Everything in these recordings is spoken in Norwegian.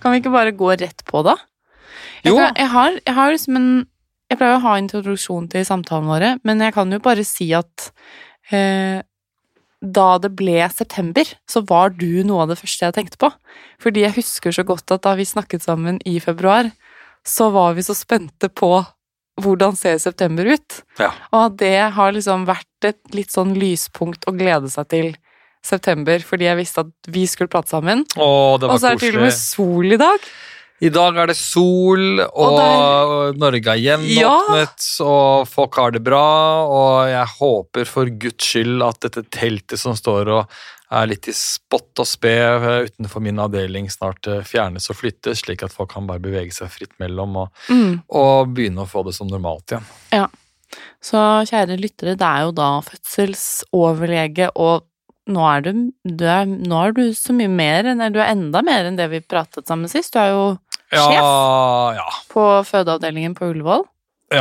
Kan vi ikke bare gå rett på da? Jeg har liksom jeg pleier å ha introduksjon til samtalen våre, men jeg kan jo bare si at da det ble september, så var du noe av det første jeg tenkte på. Fordi jeg husker så godt at da vi snakket sammen i februar, så var vi så spente på hvordan ser september ut. Ja. Og at det har liksom vært et litt sånn lyspunkt å glede seg til september, fordi jeg visste at vi skulle prate sammen. Og så er det til og med sol i dag. I dag er det sol, og Norge er gjenåpnet, og folk har det bra, og jeg håper for Guds skyld at dette teltet som står og er litt i spott og spe utenfor min avdeling snart fjernes og flyttes, slik at folk kan bare bevege seg fritt mellom og begynne å få det som normalt igjen. Ja, så kjære lyttere, det er jo da fødselsoverlege, og nå er du så mye mer, du er enda mer enn det vi pratet sammen sist. Du er jo sjef på fødeavdelingen på Ullevål. Ja,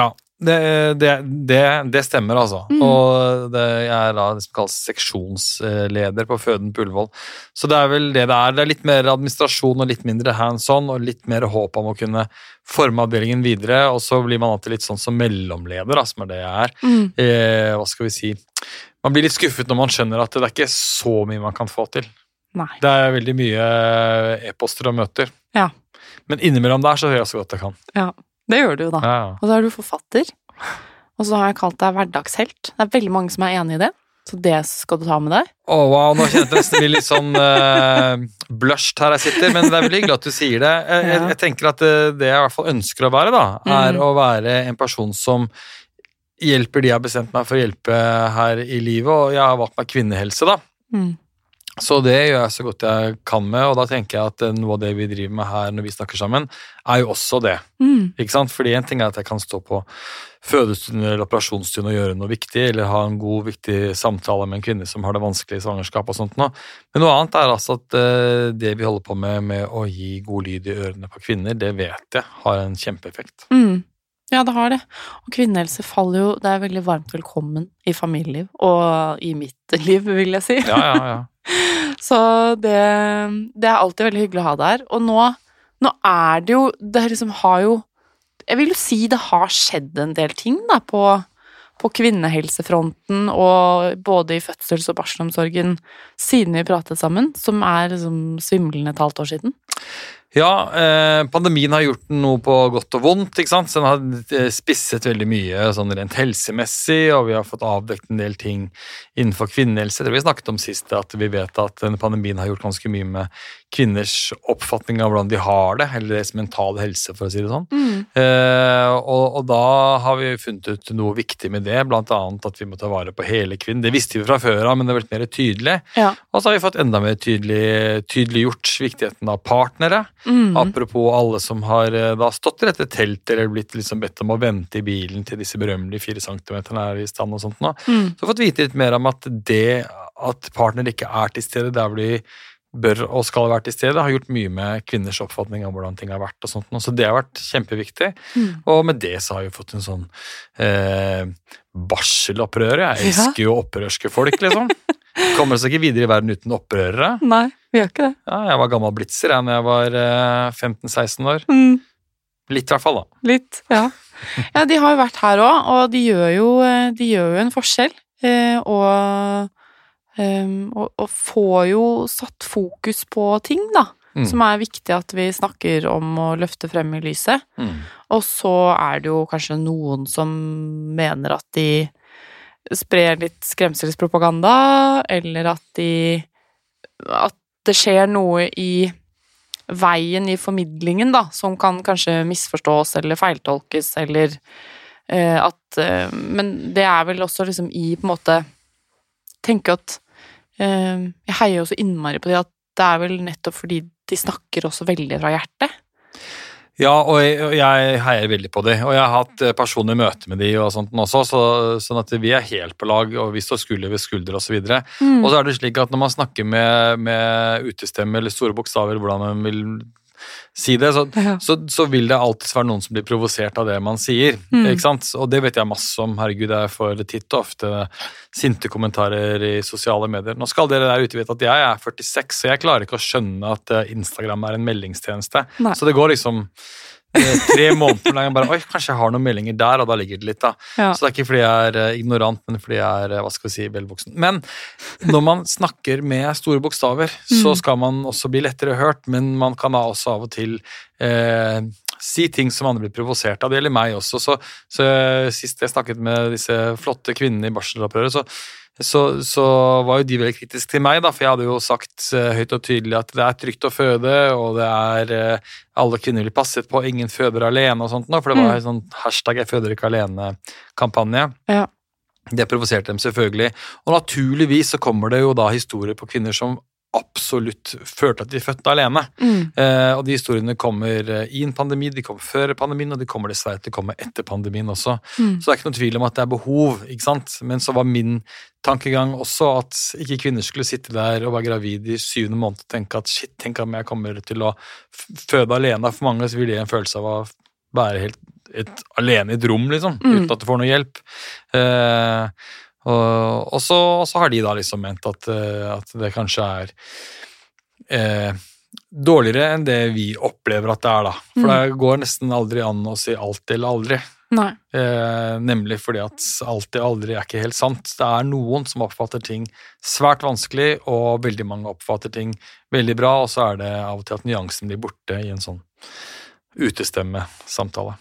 det stemmer altså. Og jeg er da det som kalles seksjonsleder på føden på Ullevål. Så det er vel det er. Det er litt mer administrasjon og litt mindre hands-on, og litt mer håp om å kunne forme avdelingen videre, og så blir man alltid litt sånn som mellomleder, som er det jeg er. Hva skal vi si? Man blir litt skuffet når man skjønner at det er ikke så mye man kan få til. Nei. Det er veldig mye e-poster og møter. Ja. Men innimellom der så hører jeg så godt jeg kan. Ja, det gjør du jo da. Ja. Og så er du forfatter, og så har jeg kalt deg hverdagshelt. Det er veldig mange som er enig i det, så det skal du ta med deg. Wow, nå kjenner jeg det nesten blir litt sånn blushed her jeg sitter, men det er veldig hyggelig at du sier det. Jeg tenker at det jeg i hvert fall ønsker å være da, er å være en person som hjelper de jeg har bestemt meg for å hjelpe her i livet, og jeg har valgt meg kvinnehelse da. Så det gjør jeg så godt jeg kan med, og da tenker jeg at noe av det vi driver med her når vi snakker sammen, er jo også det. Ikke sant? Fordi en ting er at jeg kan stå på fødestund eller operasjonsstund og gjøre noe viktig, eller ha en god, viktig samtale med en kvinne som har det vanskelig i svangerskap og sånt nå. Men noe annet er altså at det vi holder på med å gi god lyd i ørene på kvinner, det vet jeg har en kjempeeffekt. Ja, det har det. Og kvinnehelse faller jo, det er veldig varmt velkommen i familieliv, og i mitt liv, vil jeg si. Ja. Så det er alltid veldig hyggelig å ha det her. Og nå er det jo, det liksom har jo, jeg vil jo si det har skjedd en del ting da på kvinnehelsefronten, og både i fødsels- og barselomsorgen siden vi pratet sammen, som er liksom svimlende et halvt år siden. Ja, pandemien har gjort noe på godt og vondt, ikke sant? Så den har spisset veldig mye sånn rent helsemessig, og vi har fått avdekt en del ting innenfor kvinnehelse. Det vi snakket om sist, at vi vet at denne pandemien har gjort ganske mye med kvinners oppfatning av hvordan de har det, eller deres mentale helse, for å si det sånn. Og da har vi funnet ut noe viktig med det, blant annet at vi må ta vare på hele kvinnen. Det visste vi fra før av, men det har vært mer tydelig. Ja. Og så har vi fått enda mer tydeliggjort viktigheten av partnere. Apropos alle som har da stått i dette teltet eller blitt liksom bedt om å vente i bilen til disse berømmelige 4 centimeterne er i stand og sånt nå. Så har vi fått vite litt mer om at det at partner ikke er til stede der hvor de bør og skal være til stede, har gjort mye med kvinners oppfatning av hvordan ting har vært og sånt nå. Så det har vært kjempeviktig. Og med det så har vi fått en sånn barselopprør. Jeg elsker jo opprørske folk, liksom. Kommer oss ikke videre i verden uten opprørere. Nei, vi gjør ikke det. Ja, jeg var gammel blitzer da jeg var 15-16 år. Litt i hvert fall da. Litt, ja. Ja, de har jo vært her også, og de gjør jo en forskjell. Og får jo satt fokus på ting da, som er viktig at vi snakker om og løfter frem i lyset. Og så er det jo kanskje noen som mener at de sprer litt skremselspropaganda, eller at det skjer noe i veien i formidlingen da, som kan kanskje misforstås eller feiltolkes, eller men det er vel også liksom i på en måte tenker at jeg heier jo så innmari på det at det er vel nettopp fordi de snakker også veldig fra hjertet. Ja, og jeg heier veldig på det, og jeg har hatt personlige møter med de og sånt også, sånn at vi er helt på lag, og vi står skulder ved skulder og så videre. Og så er det slik at når man snakker med utestemme eller store bokstaver, hvordan man vil si det, så vil det alltid være noen som blir provosert av det man sier, ikke sant? Og det vet jeg masse om, herregud, jeg får titt og ofte sinte kommentarer i sosiale medier. Nå skal dere der ute vite at jeg er 46, så jeg klarer ikke å skjønne at Instagram er en meldingstjeneste. Nei. Så det går liksom 3 måneder lang, bare, oi, kanskje jeg har noen meldinger der, og da ligger det litt da. Ja. Så det er ikke fordi jeg er ignorant, men fordi jeg er, hva skal vi si, velvoksen. Men når man snakker med store bokstaver, så skal man også bli lettere hørt, men man kan da også av og til si ting som andre blir provosert av. Det gjelder meg også. Så sist jeg snakket med disse flotte kvinnene i barselopprøret, så var jo de veldig kritiske til meg, da, for jeg hadde jo sagt høyt og tydelig at det er trygt å føde, og det er alle kvinner blir passet på, ingen føder alene og sånt nå, for det var en sånn hashtag jeg føder ikke alene-kampanje. Ja. Det provoserte dem selvfølgelig. Og naturligvis så kommer det jo da historier på kvinner som absolutt følte at de fødte alene. Og de historiene kommer i en pandemi, de kommer før pandemien, og de kommer dessverre til å komme etter pandemien også. Så det er ikke noe tvil om at det er behov, ikke sant? Men så var min tankegang også at ikke kvinner skulle sitte der og være gravid i 7. måned og tenke at shit, tenk om jeg kommer til å føde alene. For mange så vil det en følelse av å være helt alene i et rom, liksom, uten at du får noe hjelp. Og så har de da liksom ment at det kanskje er dårligere enn det vi opplever at det er da. For det går nesten aldri an å si alt eller aldri. Nei. Nemlig fordi at alt eller aldri er ikke helt sant. Det er noen som oppfatter ting svært vanskelig, og veldig mange oppfatter ting veldig bra, og så er det av og til at nyansen blir borte i en sånn utestemme-samtale.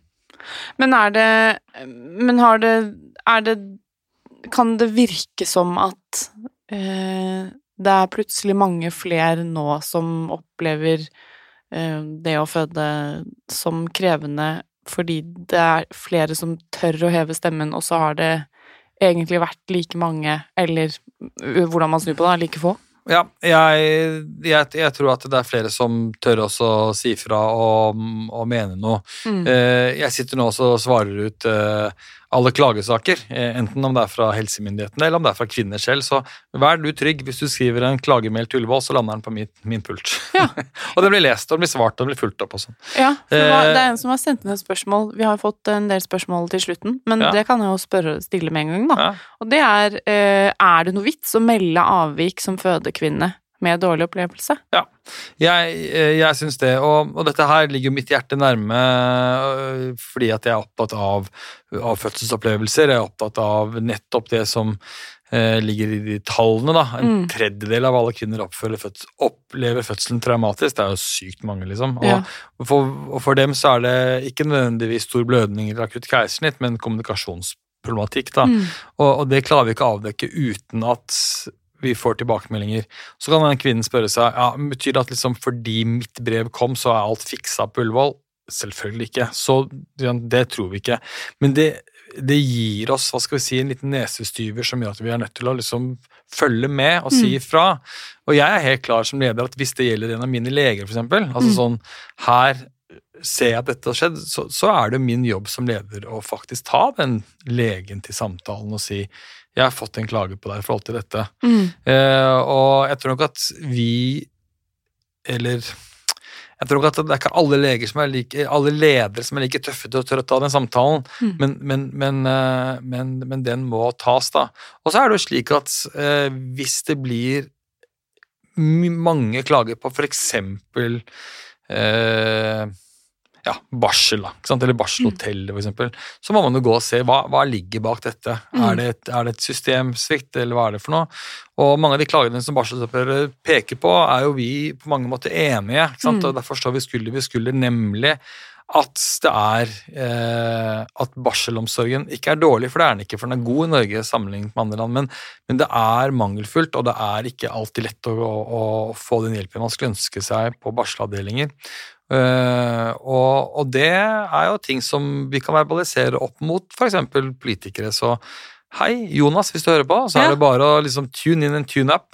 Kan det virke som at det er plutselig mange flere nå som opplever det å føde som krevende, fordi det er flere som tør å heve stemmen, og så har det egentlig vært like mange, eller hvordan man snur på det, like få? Ja, jeg tror at det er flere som tør også å si fra og mene noe. Jeg sitter nå og svarer ut alle klagesaker, enten om det er fra helsemyndighetene eller om det er fra kvinner selv, så vær du trygg. Hvis du skriver en klagemail til Ullevål, så lander den på min pult. Ja. Og det blir lest, og det blir svart, og det blir fulgt opp og sånn. Ja, det er en som har sendt inn et spørsmål. Vi har fått en del spørsmål til slutten, men det kan jeg jo stille med en gang da. Ja. Og det er det noe vits å melde avvik som fødekvinne med dårlig opplevelse? Ja, jeg synes det, og dette her ligger mitt hjerte nærme fordi at jeg er opptatt av fødselsopplevelser, jeg er opptatt av nettopp det som ligger i de tallene da, en tredjedel av alle kvinner opplever fødselen traumatisk, det er jo sykt mange liksom, og for dem så er det ikke nødvendigvis stor blødning eller akutt keisersnitt, men kommunikasjonsproblematikk da, og det klarer vi ikke å avdekke uten at vi får tilbakemeldinger. Så kan den kvinnen spørre seg, betyr det at liksom fordi mitt brev kom, så er alt fikset på Ullevål? Selvfølgelig ikke. Så det tror vi ikke. Men det gir oss, hva skal vi si, en liten nesestyver som gjør at vi er nødt til å liksom følge med og si ifra. Og jeg er helt klar som leder at hvis det gjelder en av mine leger for eksempel, altså sånn, her ser jeg at dette har skjedd, så er det min jobb som leder å faktisk ta den legen til samtalen og si jeg har fått en klage på deg i forhold til dette. Og jeg tror nok at jeg tror nok at det er ikke alle leger som er like, alle ledere som er like tøffe til å tørre å ta den samtalen, men den må tas da. Og så er det jo slik at hvis det blir mange klager på for eksempel barsel da, ikke sant? Eller barselhotell for eksempel, så må man jo gå og se hva ligger bak dette. Er det et systemsvikt, eller hva er det for noe? Og mange av de klagene som barselopprøret peker på, er jo vi på mange måter enige, ikke sant? Og derfor står vi skulder ved skulder, nemlig at det er at barselomsorgen ikke er dårlig, for det er den ikke, for den er god i Norge sammenlignet med andre land, men det er mangelfullt, og det er ikke alltid lett å få den hjelpen man skulle ønske seg på barselavdelinger. Og det er jo ting som vi kan verbalisere opp mot for eksempel politikere, så hei, Jonas, hvis du hører på, så det bare å liksom tune in and tune up.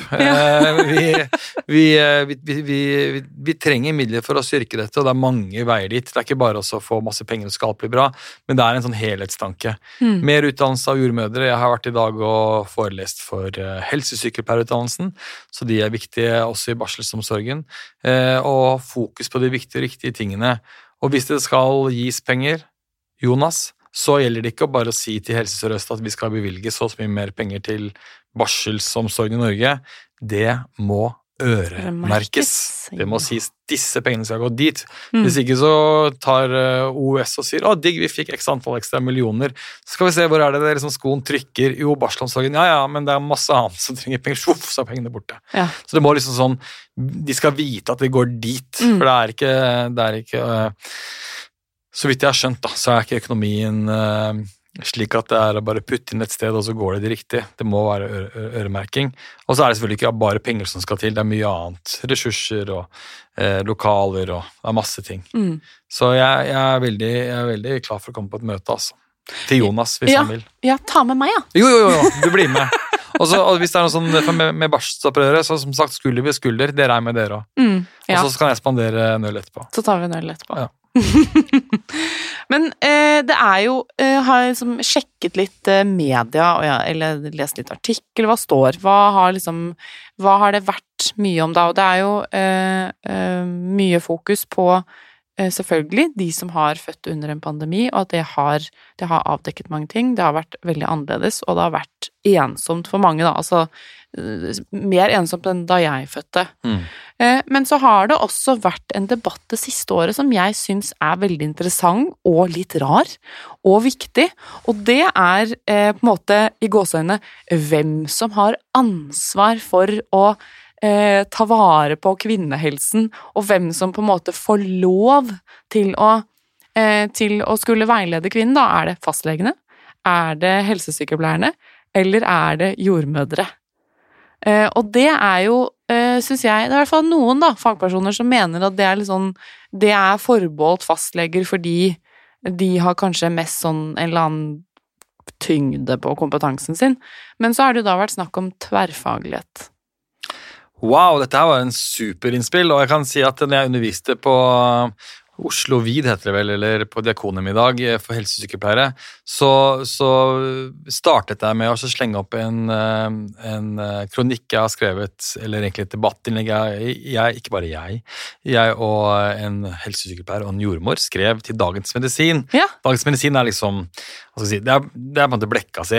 Vi trenger midler for å styrke dette, og det mange veier dit. Det ikke bare å få masse penger og skal alt bli bra, men det en sånn helhetstanke. Mer utdannelse av jordmødre. Jeg har vært i dag og forelest for helsesykepleierutdannelsen, så de viktige også i barselsomsorgen, og fokus på de viktige og riktige tingene. Og hvis det skal gis penger, Jonas, så gjelder det ikke å bare si til Helse Sør-Øst at vi skal bevilge så mye mer penger til barselsomsorgen i Norge. Det må øremerkes. Det må sies disse pengene skal gå dit. Hvis ikke så tar OS og sier digg, vi fikk x antall ekstra millioner. Så skal vi se hvor det liksom skoen trykker. Jo, barselsomsorgen, ja, men det masse annet som trenger penger. Svuff, så pengene borte. Ja. Så det må liksom sånn, de skal vite at det går dit, for det ikke så vidt jeg har skjønt da, så ikke økonomien slik at det å bare putte inn et sted, og så går det riktig. Det må være øremerking. Og så det selvfølgelig ikke bare penger som skal til, det mye annet. Ressurser og lokaler og masse ting. Så jeg veldig klar for å komme på et møte, altså. Til Jonas, hvis han vil. Ja, ta med meg, ja. Jo, du blir med. Og hvis det noe sånn med barselsopprøret, så som sagt, skulder ved skulder, dere med dere også. Og så kan jeg spandere en øl etterpå. Så tar vi en øl etterpå. Ja. Men det jo har liksom sjekket litt media eller lest litt artikkel, hva står, hva har det vært mye om da, og det jo mye fokus på selvfølgelig de som har født under en pandemi, og at det har avdekket mange ting, det har vært veldig annerledes, og det har vært ensomt for mange da, altså mer ensomt enn da jeg fødte. Men så har det også vært en debatt det siste året som jeg synes veldig interessant og litt rar og viktig, og det på en måte i gåseøynene hvem som har ansvar for å ta vare på kvinnehelsen, og hvem som på en måte får lov til å skulle veilede kvinnen. Da det fastlegene, det helsesykepleierne, eller det jordmødre? Og det jo, synes jeg, det i hvert fall noen da, fagpersoner som mener at det litt sånn, det forbeholdt fastleger fordi de har kanskje mest sånn en eller annen tyngde på kompetansen sin, men så har det jo da vært snakk om tverrfaglighet. Wow, dette her var en superinnspill, og jeg kan si at når jeg underviste på Oslo Vid heter det vel, eller på Diakonum i dag for helsesykepleiere, så startet jeg med å slenge opp en kronikk jeg har skrevet, eller egentlig et debattinnlegg ikke bare jeg og en helsesykepleier og en jordmor skrev til Dagens Medisin. Ja. Dagens Medisin liksom, hva skal jeg si, det på en måte blekka si,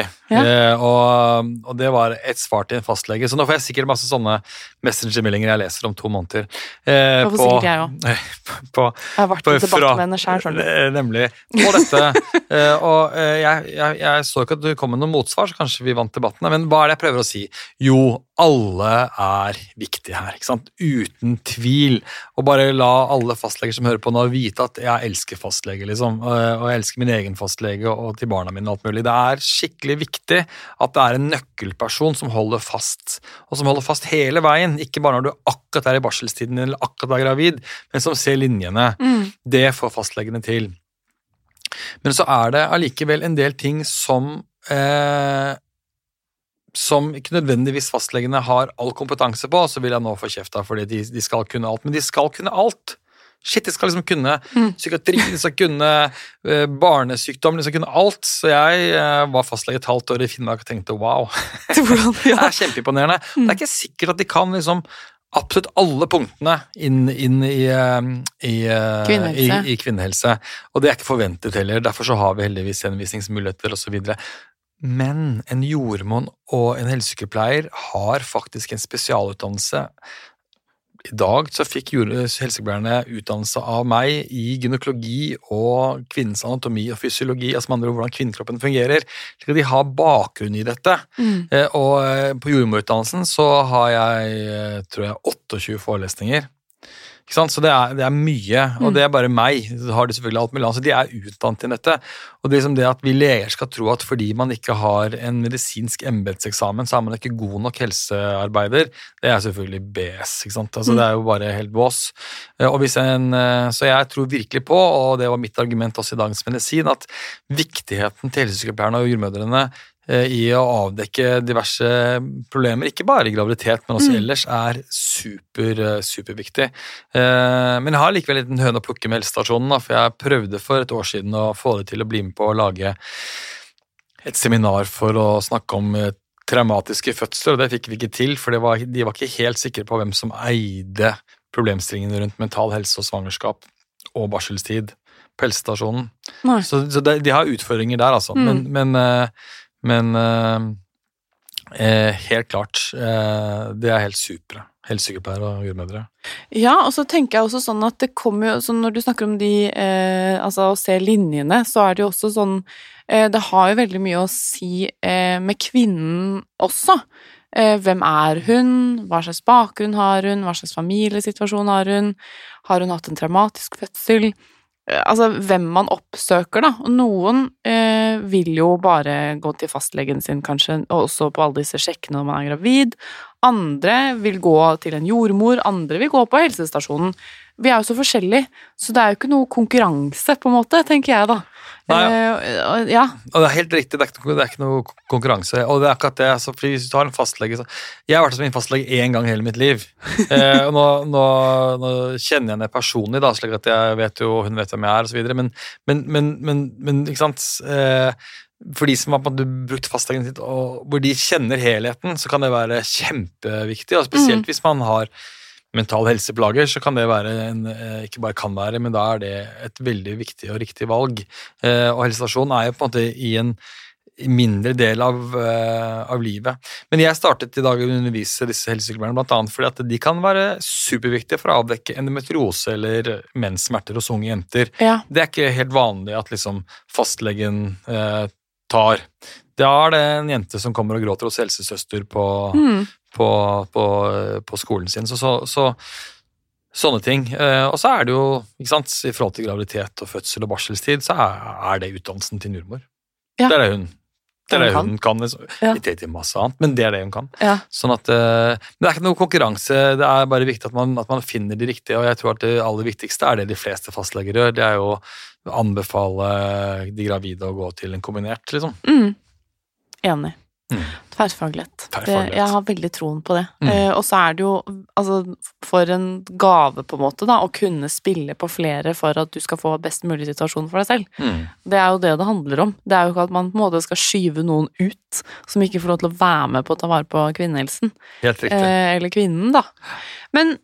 og det var et svar til en fastlege, så nå får jeg sikkert masse sånne messengermeldinger jeg leser om 2 måneder. Hvorfor sikkert jeg også? Jeg har vært i debatt med henne selv, skjønner du. Nemlig, på dette, og jeg så ikke at du kom med noen motsvar, så kanskje vi vant debatten, men hva det jeg prøver å si? Jo, alle viktige her, ikke sant? Uten tvil, og bare la alle fastleger som hører på nå vite at jeg elsker fastlege, liksom, og jeg elsker min egen fastlege og til barna mine og alt mulig. Det skikkelig viktig at det en nøkkelperson som holder fast, og som holder fast hele veien, ikke bare når du akkurat i barselstiden eller akkurat gravid, men som ser linjene. Det får fastlegene til. Men så det allikevel en del ting som ikke nødvendigvis fastlegene har all kompetanse på, så vil jeg nå få kjeft av, fordi de skal kunne alt, men de skal kunne alt. Shit, de skal liksom kunne psykiatri, de skal kunne barnesykdom, de skal kunne alt, så jeg var fastlege et halvt år i Finnmark og tenkte, wow, det kjempeimponerende. Det ikke sikkert at de kan liksom absolutt alle punktene inn i kvinnehelse, og det ikke forventet heller, derfor så har vi heldigvis henvisningsmuligheter og så videre. Men en jordmor og en helsesykepleier har faktisk en spesialutdannelse. I dag så fikk helsesykepleierne utdannelse av meg i gynekologi og kvinnens anatomi og fysiologi, altså med andre ord hvordan kvinnekroppen fungerer, slik at de har bakgrunn i dette. Og på jordmorutdannelsen så har jeg, tror jeg, 28 forelesninger. Ikke sant? Så det mye, og det bare meg, så har de selvfølgelig alt mulig, så de utdannet i dette, og det det at vi leger skal tro at fordi man ikke har en medisinsk embedseksamen, så man ikke god nok helsearbeider, det selvfølgelig BS, ikke sant? Altså det jo bare helt bås, og så jeg tror virkelig på, og det var mitt argument også i Dagens Medisin, at viktigheten til helsesykepleierne og jordmødrene i å avdekke diverse problemer, ikke bare i graviditet, men også ellers, superviktig. Men jeg har likevel en høne å plukke med helsestasjonen, for jeg prøvde for et år siden å få det til å bli med på å lage et seminar for å snakke om traumatiske fødsler, og det fikk vi ikke til, for de var ikke helt sikre på hvem som eide problemstillingene rundt mental helse og svangerskap og barselstid på helsestasjonen. Så de har utfordringer der, altså. Men helt klart, det helt supre. Helsesykepleiere og jordmødre. Ja, og så tenker jeg også sånn at det kommer jo, så når du snakker om altså å se linjene, så det jo også sånn, det har jo veldig mye å si med kvinnen også. Hvem hun? Hva slags bakgrunn har hun? Hva slags familiesituasjon har hun? Har hun hatt en traumatisk fødsel? Altså, hvem man oppsøker da, og noen vil jo bare gå til fastlegen sin kanskje, og også på alle disse sjekkene når man gravid, andre vil gå til en jordmor, andre vil gå på helsestasjonen. Vi jo så forskjellige, så det jo ikke noe konkurranse på en måte, tenker jeg da. Ja. Og det helt riktig, det ikke noe konkurranse, og det akkurat det, altså, fordi hvis du har en fastlege, så jeg har vært som min fastlege en gang i hele mitt liv, og nå kjenner jeg henne personlig da, slik at jeg vet jo, hun vet hvem jeg og så videre, men ikke sant, for de som har brukt fastlegen sitt, og hvor de kjenner helheten, så kan det være kjempeviktig, og spesielt hvis man har mental helseplager, så kan det være ikke bare kan være, men da det et veldig viktig og riktig valg. Og helsestasjonen jo på en måte i en mindre del av livet. Men jeg startet i dag å undervise disse helsesykepleierne, blant annet fordi at de kan være superviktige for å avdekke endometriose eller menssmerter hos unge jenter. Ja. Det ikke helt vanlig at liksom fastlegen tar. Da det en jente som kommer og gråter hos helsesøster på skolen sin, så sånne ting. Og så det jo, ikke sant, i forhold til graviditet og fødsel og barselstid, så det utdannelsen til jordmor. Ja. Det hun kan. Ikke til masse annet, men det det hun kan. Ja. Sånn at, men det ikke noe konkurranse, det bare viktig at man finner de riktige, og jeg tror at det aller viktigste det de fleste fastleger gjør, det jo å anbefale de gravide å gå til en kombinert, liksom. Enig. Tverrfaglighet. Jeg har veldig troen på det. Og så det jo, altså, for en gave på en måte da, å kunne spille på flere for at du skal få best mulig situasjon for deg selv. Det jo det handler om. Det jo ikke at man på en måte skal skyve noen ut som ikke får lov til å være med på å ta vare på kvinnehelsen. Helt riktig. Eller kvinnen da. Men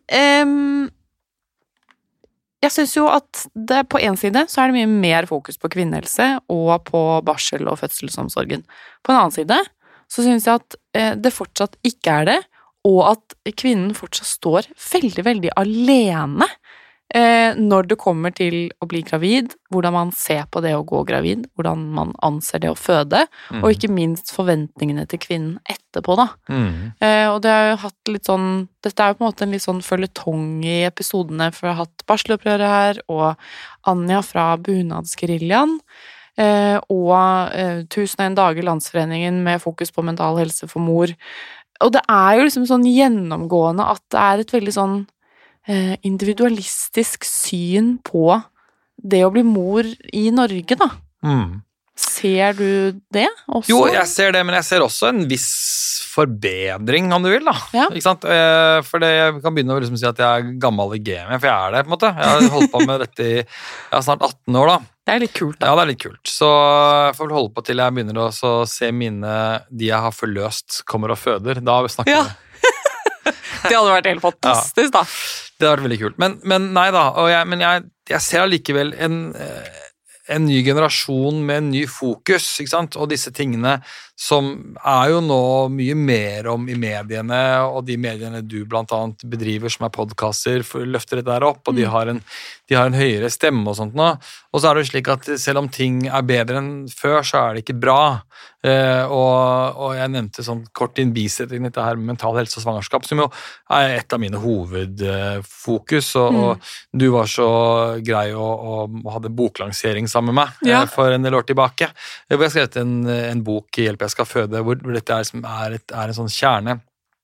jeg synes jo at på en side så det mye mer fokus på kvinnehelse og på barsel- og fødselsomsorgen. På en annen side så synes jeg at det fortsatt ikke det, og at kvinnen fortsatt står veldig, veldig alene når det kommer til å bli gravid, hvordan man ser på det å gå gravid, hvordan man anser det å føde, og ikke minst forventningene til kvinnen etterpå da. Og det har jo hatt litt sånn, dette jo på en måte en litt sånn føljetong i episodene, for jeg har hatt barselopprøret her, og Anja fra Bunadsgeriljaen, og 1001 dager Landsforeningen med fokus på mental helse for mor. Og det jo liksom sånn gjennomgående at det et veldig sånn individualistisk syn på det å bli mor i Norge da. Ser du det også? Jo, jeg ser det, men jeg ser også en viss forbedring, om du vil da. Ja. Ikke sant? For jeg kan begynne å liksom si at jeg gammel i gamet, for jeg det på en måte. Jeg har holdt på med dette jeg snart 18 år da. Det litt kult da. Ja, det litt kult. Så jeg får vel holde på til jeg begynner å se de jeg har forløst kommer og føder. Da snakker vi. Det hadde vært helt fantastisk da. Det hadde vært veldig kult. Men nei da, men jeg ser allikevel en ny generasjon med en ny fokus, ikke sant? Og disse tingene som jo nå mye mer om i mediene, og de mediene du blant annet bedriver som podcaster, løfter dette der opp, og de har en høyere stemme og sånt nå. Og så det jo slik at selv om ting bedre enn før, så det ikke bra. Og jeg nevnte sånn kort i en bisetning dette her med mental helse og svangerskap, som jo et av mine hovedfokus, og du var så grei å hadde boklansering sammen med meg for en del år tilbake. Jeg har skrevet en bok i Hjelp jeg skal føde, hvor dette en sånn kjerne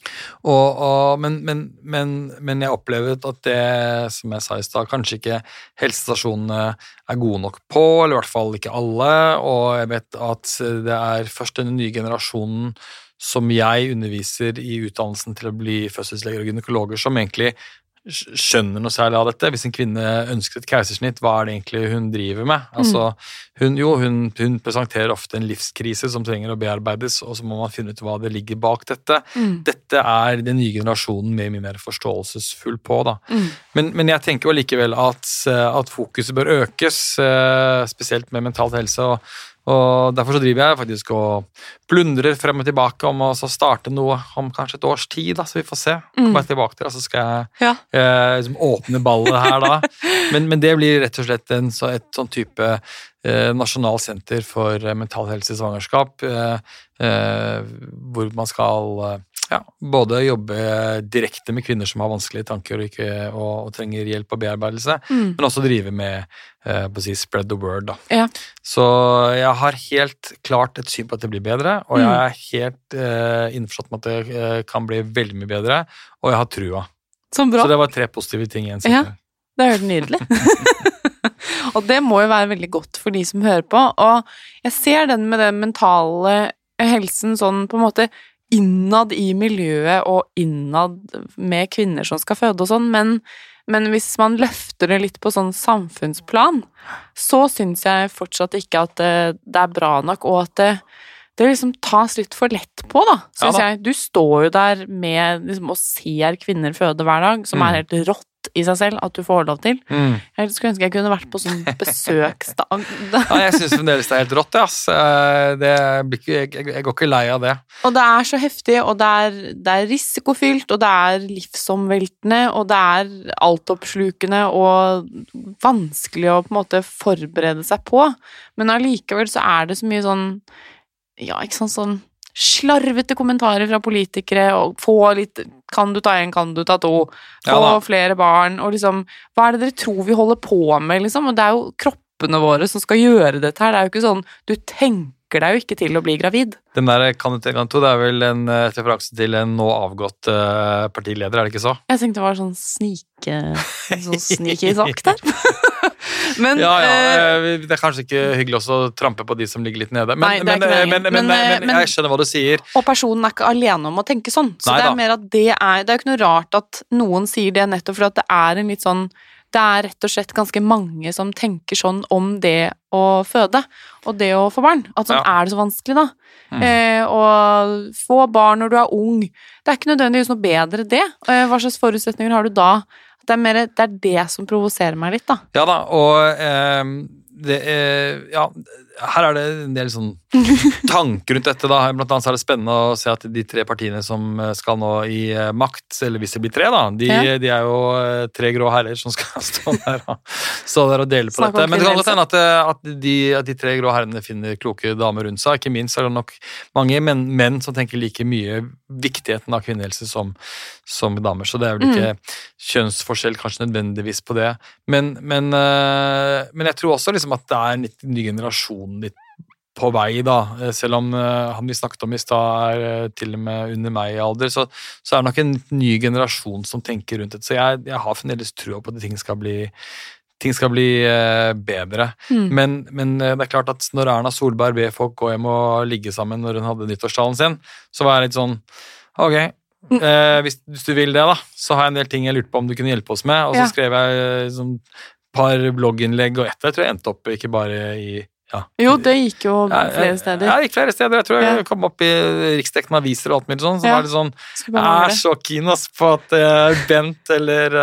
Men jeg opplever at det, som jeg sa i stad, kanskje ikke helsestasjonene gode nok på, eller i hvert fall ikke alle, og jeg vet at det først denne nye generasjonen som jeg underviser i utdannelsen til å bli fødselsleger og gynekologer, som egentlig skjønner noe særlig av dette. Hvis en kvinne ønsker et keisersnitt, hva det egentlig hun driver med? Altså, hun presenterer ofte en livskrise som trenger å bearbeides, og så må man finne ut hva det ligger bak dette. Dette den nye generasjonen med mye mer forståelsesfull på, da. Men jeg tenker jo likevel at fokuset bør økes, spesielt med mental helse, og derfor så driver jeg faktisk og plundrer frem og tilbake om å starte noe om kanskje et års tid, da, så vi får se. Kommer jeg tilbake til, så skal jeg liksom åpne ballet her da. Men det blir rett og slett et sånn type nasjonal senter for mental helse i svangerskap, hvor man skal både jobbe direkte med kvinner som har vanskelige tanker og trenger hjelp og bearbeidelse, men også drive med spread the word. Da. Ja. Så jeg har helt klart et syn på at det blir bedre, og jeg helt innforstått med at det kan bli veldig mye bedre, og jeg har trua. Så det var 3 positive ting i en setning. Ja, det hørt nydelig. Og det må jo være veldig godt for de som hører på, og jeg ser den med den mentale helsen sånn på en måte innad i miljøet og innad med kvinner som skal føde og sånn, men hvis man løfter det litt på sånn samfunnsplan, så synes jeg fortsatt ikke at det bra nok, og at det liksom tas litt for lett på, da, synes jeg. Du står jo der med liksom, og ser kvinner føde hver dag, som helt rått i seg selv, at du får lov til. Jeg skulle ønske jeg kunne vært på sånn besøksdag. Ja, jeg synes fremdeles det helt rått, jeg går ikke lei av det. Og det så heftig, og det risikofylt, og det livsomveltende, og det altoppslukende og vanskelig å på en måte forberede seg på. Men allikevel så det så mye sånn, ikke sånn slarvete kommentarer fra politikere, og få litt kan du ta 1, kan du ta 2, få flere barn, og liksom, hva det dere tror vi holder på med, liksom, og det jo kroppene våre som skal gjøre dette her, det jo ikke sånn, du tenker deg jo ikke til å bli gravid. Den der kan du ta 1, kan du 2, det vel en referanse til en nå avgått partileder, det ikke så? Jeg tenkte det var sånn snike sak der. Men, det kanskje ikke hyggelig også å trampe på de som ligger litt nede, men jeg skjønner hva du sier. Og personen ikke alene om å tenke sånn, så det mer at det jo ikke noe rart at noen sier det nettopp, for at det en litt sånn, det rett og slett ganske mange som tenker sånn om det å føde, og det å få barn, at sånn det så vanskelig da, og få barn når du ung, det ikke nødvendigvis noe bedre det, hva slags forutsetninger har du da? Det mer, det som provoserer meg litt, da. Ja da, og her det en del sånn tanker rundt dette, da. Blant annet så det spennende å se at de 3 partiene som skal nå i makt, eller hvis det blir 3 da, de jo 3 grå herrer som skal stå der og dele på dette. Men det kan godt hende at de 3 grå herrene finner kloke damer rundt seg, ikke minst det nok mange menn som tenker like mye viktigheten av kvinnehelse som damer, så det vel ikke kjønnsforskjell kanskje nødvendigvis på det, men jeg tror også liksom at det en litt ny generasjon litt på vei da, selv om han vi snakket om i stad til og med under meg i alder, så det nok en ny generasjon som tenker rundt det, så jeg har fremdeles tro på at ting skal bli bedre, men det klart at når Erna Solberg ber folk gå hjem og ligge sammen når hun hadde nyttårstalen sin, så var jeg litt sånn, ok, hvis du vil det da, så har jeg en del ting jeg lurte på om du kunne hjelpe oss med, og så skrev jeg sånn par blogginnlegg, og jeg tror jeg endte opp ikke bare i Jo, det gikk jo flere steder. Ja, det gikk flere steder. Jeg tror jeg kom opp i riksdekkende aviser og alt mulig sånn, så var det sånn, så keen på at Bent eller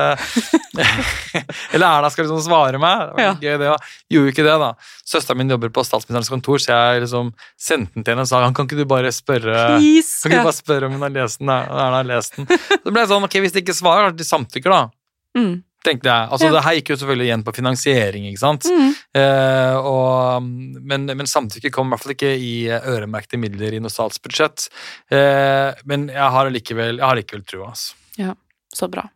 Erna skal liksom svare meg. Det var gøy det, gjorde ikke det da. Søsteren min jobber på statsministerens kontor, så jeg liksom sendte den til henne og sa, kan ikke du bare spørre Kan ikke du bare spørre om hun har lest den? Erna har lest den. Så ble det sånn, ok, hvis de ikke svarer, de samtykker da. Tenkte jeg. Altså, det her gikk jo selvfølgelig igjen på finansiering, ikke sant? Men samtykke kom i hvert fall ikke i øremerkte midler i noe statsbudsjett. Men jeg har likevel tro, altså. Ja, så bra.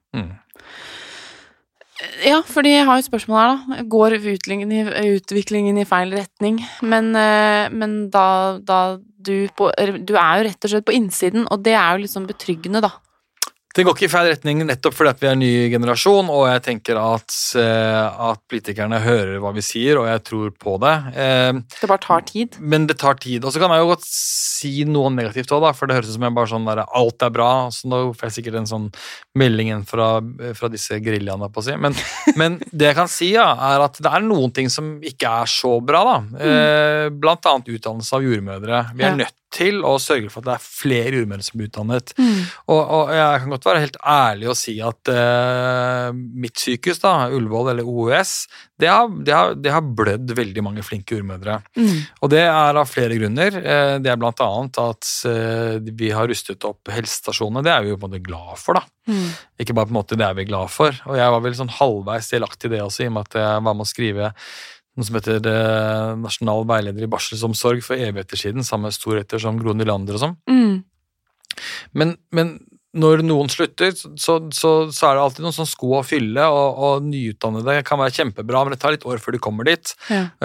Ja, fordi jeg har jo spørsmål her da. Går utviklingen i feil retning? Men da du er jo rett og slett på innsiden, og det er jo liksom betryggende, da. Det går ikke i feil retning nettopp fordi at vi er en ny generasjon, og jeg tenker at politikerne hører hva vi sier, og jeg tror på det. Det bare tar tid. Men det tar tid. Og så kan jeg jo godt si noe negativt også, da, for det høres ut som jeg bare sånn der, alt er bra, så nå får jeg sikkert en sånn melding fra disse grilljene på å si. Men det jeg kan si, er at det er noen ting som ikke er så bra, da. Blant annet utdannelse av jordmødre. Vi er nødt til å sørge for at det er flere jordmødre som er utdannet. Og jeg kan godt være helt ærlig og si at mitt sykehus, da, Ullevål eller OUS, det har blødd veldig mange flinke jordmødre. Og det er av flere grunner. Det er blant annet at vi har rustet opp helsestasjonene. Det er vi jo på en måte glad for, da. Ikke bare på en måte det er vi glad for. Og jeg var vel sånn halvveis delaktig i det også, i og med at jeg var med å skrive noe som heter Nasjonal veileder i barselsomsorg for evigheter siden, sammen med storheter som Gro Nylander og sånn. Men når noen slutter, så er det alltid noen sånn sko å fylle, og nyutdannede kan være kjempebra, men det tar litt år før de kommer dit.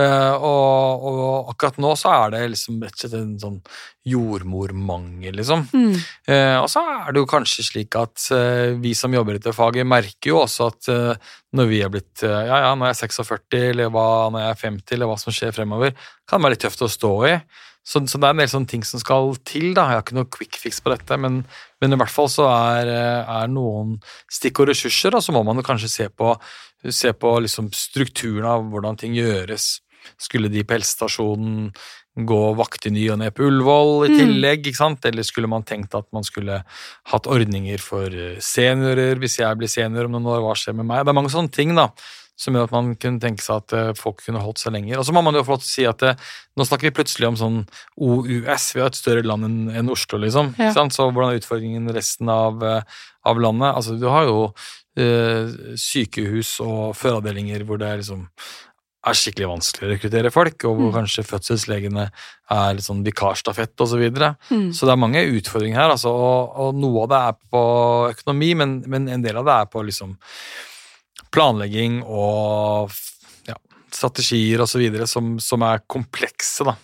Og akkurat nå så er det liksom rett og slett en sånn jordmormangel, liksom. Og så er det jo kanskje slik at vi som jobber i dette faget merker jo også at når vi er blitt, når jeg er 46, eller når jeg er 50, eller hva som skjer fremover, kan det være litt tøft å stå i. Så det er en del sånne ting som skal til, da. Jeg har ikke noe quick fix på dette, men i hvert fall så er noen stikk og ressurser, og så må man jo kanskje se på liksom strukturen av hvordan ting gjøres. Skulle de på helsestasjonen gå vakt i ny og ned på Ullevål i tillegg, ikke sant? Eller skulle man tenkt at man skulle hatt ordninger for seniorer, hvis jeg blir senior om noen år, hva skjer med meg? Det er mange sånne ting, da, som gjør at man kunne tenke seg at folk kunne holdt seg lenger. Og så må man jo få lov til å si at nå snakker vi plutselig om sånn OUS, vi har et større land enn Oslo, liksom. Ikke sant? Så hvordan er utfordringen resten av landet? Altså, du har jo sykehus og fødeavdelinger hvor det liksom er skikkelig vanskelig å rekruttere folk, og hvor kanskje fødselslegene er litt sånn vikarstafett og så videre. Så det er mange utfordringer her, altså, og noe av det er på økonomi, men en del av det er på liksom planlegging og strategier og så videre som er komplekse, da.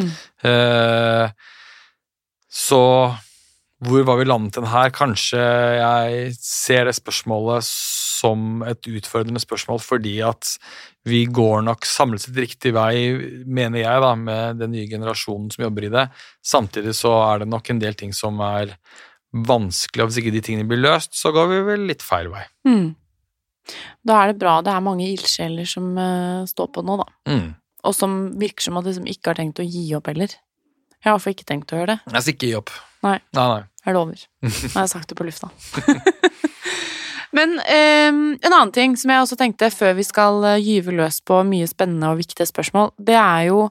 Så hvor var vi landet den her? Kanskje jeg ser det spørsmålet som et utfordrende spørsmål fordi at vi går nok samlet sett riktig vei, mener jeg, da, med den nye generasjonen som jobber i det. Samtidig så er det nok en del ting som er vanskelig, og hvis ikke de tingene blir løst, så går vi vel litt feil vei. Da er det bra, det er mange ildsjeler som står på nå, da. Og som virker som at de ikke har tenkt å gi opp heller. Jeg har i hvert fall ikke tenkt å gjøre det. Jeg skal ikke gi opp. Nei. Jeg lover. Nå har jeg sagt det på lufta. Men en annen ting som jeg også tenkte før vi skal gyve løs på mye spennende og viktige spørsmål, det er jo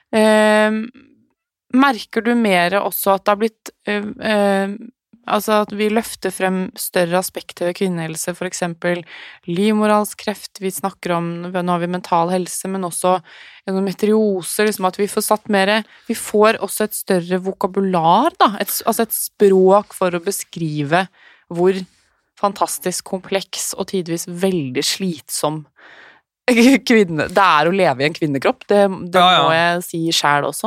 merker du mer også at det har blitt altså at vi løfter frem større aspekter ved kvinnehelse, for eksempel livmorhalskreft, vi snakker om, nå har vi mental helse, men også endometriose, liksom at vi får satt mer, vi får også et større vokabular, da, altså et språk for å beskrive hvor fantastisk kompleks og tidvis veldig slitsom kvinne, det er å leve i en kvinnekropp, det må jeg si selv også.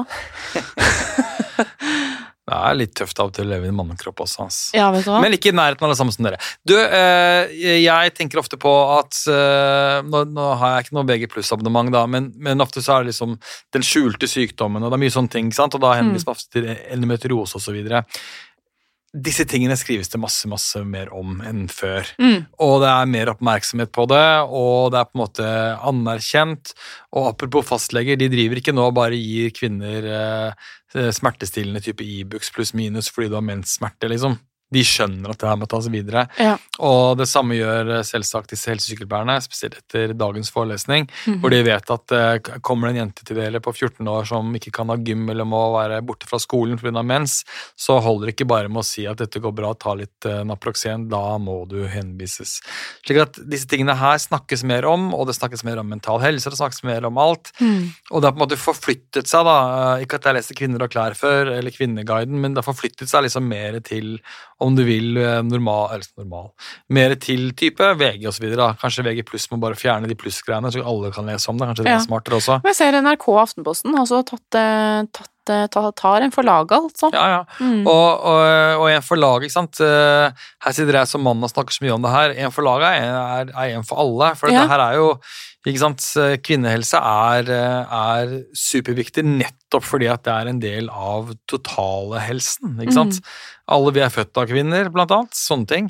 Det er litt tøft av og til å leve i en mannekropp også, ass. Ja, vet du hva? Men ikke i nærheten av det samme som dere. Du, jeg tenker ofte på at, nå har jeg ikke noe VG Plus-abonnement da, men ofte så er det liksom den skjulte sykdommen, og det er mye sånne ting, sant? Og da henviser man ofte til endometriose og så videre. Disse tingene skrives det masse mer om enn før. Og det er mer oppmerksomhet på det, og det er på en måte anerkjent. Og apropos fastleger, de driver ikke nå og bare gir kvinner smertestillende type Ibux pluss minus fordi du har menssmerte, liksom. De skjønner at det her må tas videre. Og det samme gjør selvsagt disse helsesykepleierne, spesielt etter dagens forelesning, hvor de vet at kommer det en jente til dere på 14 år som ikke kan ha gym eller må være borte fra skolen for grunn av mens, så holder det ikke bare med å si at dette går bra, ta litt Naproxen, da må du henvises. Slik at disse tingene her snakkes mer om, og det snakkes mer om mental helse, det snakkes mer om alt, og det har på en måte forflyttet seg da, ikke at jeg leste Kvinner og klær før, eller Kvinneguiden, men det har forflyttet seg liksom mer til om du vil normal, mer til type VG og så videre da. Kanskje VG Plus må bare fjerne de plussgreiene, så alle kan lese om det, kanskje det er smartere også. Men jeg ser NRK og Aftenposten har også tatt tar en for laget, altså. Ja. Og en for laget, ikke sant? Her sitter jeg som mann og snakker så mye om det her. En for laget er en for alle, for det her jo, ikke sant, kvinnehelse er superviktig nettopp fordi at det en del av totalehelsen, ikke sant? Alle vi født av kvinner, blant annet, sånne ting.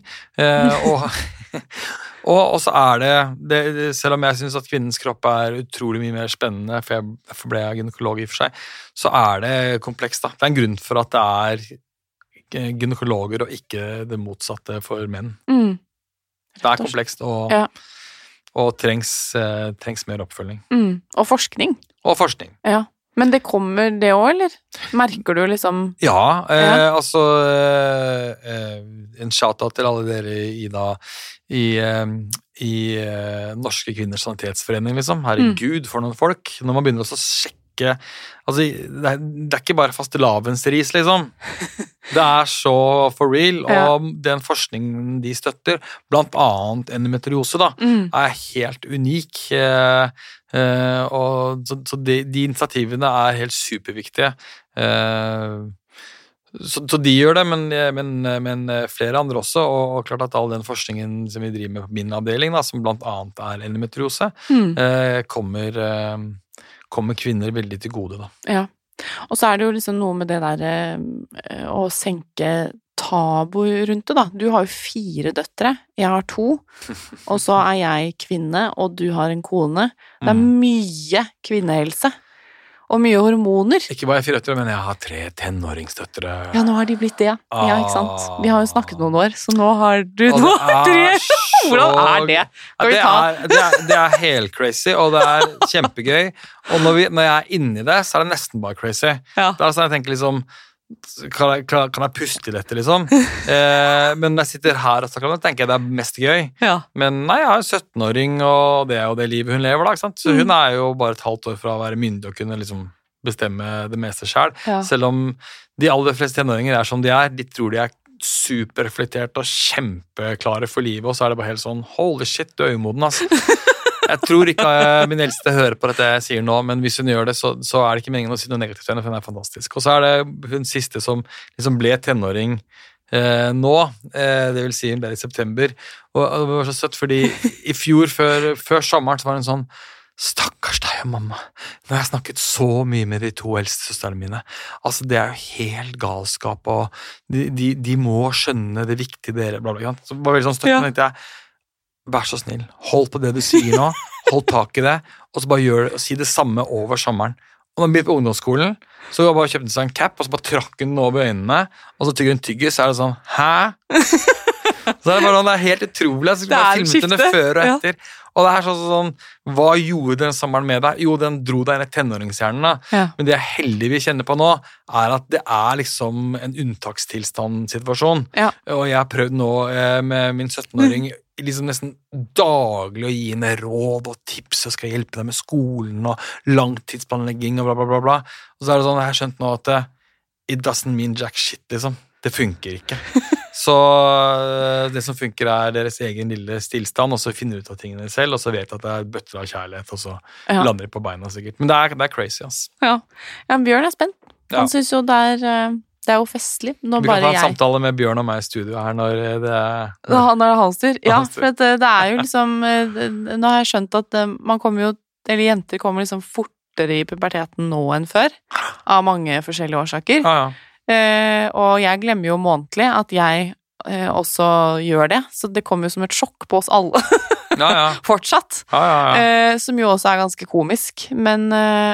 Og så det, selv om jeg synes at kvinnens kropp utrolig mye mer spennende, for derfor ble jeg gynekolog I og for seg, så det komplekst da. Det en grunn for at det gynekologer og ikke det motsatte for menn. Det komplekst og trengs mer oppfølging. Og forskning. Ja. Men det kommer det også, eller? Merker du liksom... Ja, altså en shout-out til alle dere I Norske Kvinners Sanitetsforening, liksom. Herregud, for noen folk. Når man begynner å sjekke... Altså, det ikke bare fastelavnsris, liksom. Det så for real, og den forskningen de støtter, blant annet endometriose, da, helt unik. Så de initiativene helt superviktige. Så de gjør det, men flere andre også, og klart at all den forskningen som vi driver med på min avdeling, da, som blant annet endometriose, kommer kvinner veldig til gode, da. Ja, og så det jo liksom noe med det der å senke tabu rundt det, da. Du har jo 4 døtre, jeg har 2, og så jeg kvinne, og du har en kone. Det mye kvinnehelse, og mye hormoner. Ikke bare 4 døtre, men jeg har 3 tenåringsdøtre. Ja, nå har de blitt det. Ja, ikke sant? Vi har jo snakket noen år, så nå har du 3. Hvordan det? Det helt crazy, og det kjempegøy. Og når jeg inni det, så det nesten bare crazy. Det sånn jeg tenker liksom, kan jeg puste I dette, liksom? Men når jeg sitter her og snakker om det, tenker jeg det mest gøy. Men nei, jeg har en 17-åring, og det jo det livet hun lever, da, ikke sant? Så hun jo bare et halvt år fra å være myndig og kunne liksom bestemme det meste selv. Selv om de aller fleste tenåringer som de tror de superreflektert og kjempeklare for livet, og så det bare helt sånn, holy shit, du umoden, altså. Jeg tror ikke min eldste hører på dette jeg sier nå, men hvis hun gjør det, så det ikke meningen å si noe negativt til henne, for hun fantastisk. Og så det hun siste som liksom ble tenåring nå, det vil si hun ble I september, og det var så søtt, fordi I fjor, før sommeren, så var hun sånn, stakkars deg og mamma, nå har jeg snakket så mye med de 2 eldste søstrene mine, altså det jo helt galskap, og de må skjønne det viktige dere, bla bla bla, så det var veldig sånn støttende, tenkte jeg, vær så snill, hold på det du sier nå, hold tak I det, og så bare gjør det, og si det samme over sommeren. Og når vi begynte på ungdomsskolen, så jeg bare kjøpte seg en cap, og så bare trakk hun den over øynene, og så tygger hun tyggis, så det sånn, hæ? Så det bare det helt utrolig, så skulle bare filmet henne før og etter. Og det sånn, hva gjorde den sommeren med deg? Jo, den dro deg inn I tenåringshjernen, da. Men det jeg heldigvis kjenner på nå, at det liksom en unntakstilstandssituasjon. Og jeg har prøvd nå med min 17-åring liksom nesten daglig å gi henne råd og tips, og skal hjelpe deg med skolen og langtidsplanlegging og bla bla bla bla. Og så det sånn, jeg har skjønt nå at it doesn't mean jack shit, liksom. Det funker ikke. Så det som funker deres egen lille stillstand, og så finner ut av tingene selv, og så vet at det bøtter av kjærlighet, og så lander de på beina sikkert. Men det crazy, ass. Ja, Bjørn spent. Han synes jo det jo festlig. Nå vi kan ta en samtale med Bjørn og meg I studio her når det når det hans tur. Ja, for det jo liksom, nå har jeg skjønt at man kommer jo, eller jenter kommer liksom fortere I puberteten nå enn før, av mange forskjellige årsaker. Og jeg glemmer jo månedlig at jeg også gjør det, så det kommer jo som et sjokk på oss alle. Fortsatt. Som jo også ganske komisk, men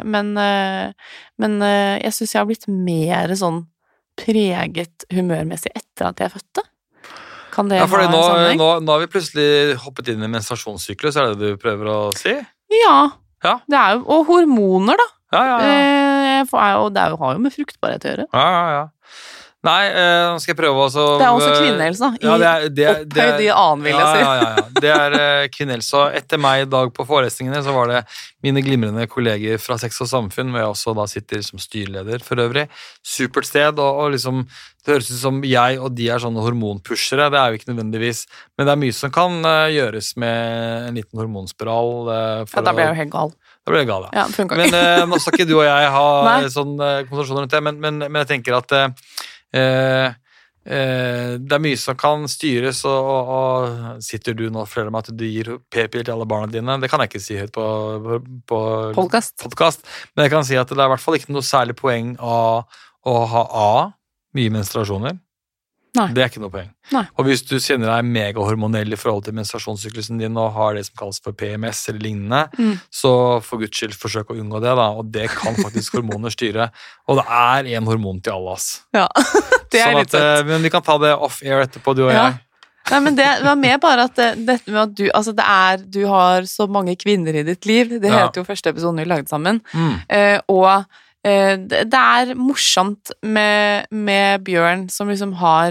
jeg synes jeg har blitt mer sånn preget humørmessig etter at jeg fødte. Kan det for nå har vi plutselig hoppet inn I menstruasjonssyklus, det du prøver å si? Ja. Det jo, og hormoner da. Det har jo med fruktbarhet å gjøre. Nei, nå skal jeg prøve også... Det også kvinnehelse, da. Opphøyd i annen, vil jeg si. Ja. Det kvinnehelse. Og etter meg i dag på forelesningene, så var det mine glimrende kolleger fra Sex og Samfunn, hvor jeg også da sitter som styreleder for øvrig. Supert sted, og liksom, det høres ut som jeg og de sånne hormonpushere, det jo ikke nødvendigvis, men det mye som kan gjøres med en liten hormonspiral. Da blir jeg jo helt gal. Da blir det gal, ja. Men nå skal ikke du og jeg ha sånn konsentrasjon rundt det, men jeg tenker at det mye som kan styres, og sitter du nå og føler meg at du gir p-piller til alle barna dine, det kan jeg ikke si høyt på podcast, men jeg kan si at det i hvert fall ikke noe særlig poeng å ha mye menstruasjoner. Nei. Det ikke noe poeng. Nei. Og hvis du kjenner deg megahormonell i forhold til menstruasjonssyklusen din og har det som kalles for PMS eller lignende, så for Guds skyld forsøk å unngå det da, og det kan faktisk hormoner styre, og det en hormon til alle, ass. Ja, det sånn litt søtt. Men vi kan ta det off-air etterpå, du og jeg. Nei, men det var mer bare at dette med at du, altså du har så mange kvinner i ditt liv, det heter jo første episoden vi lagde sammen, og det morsomt med Bjørn som liksom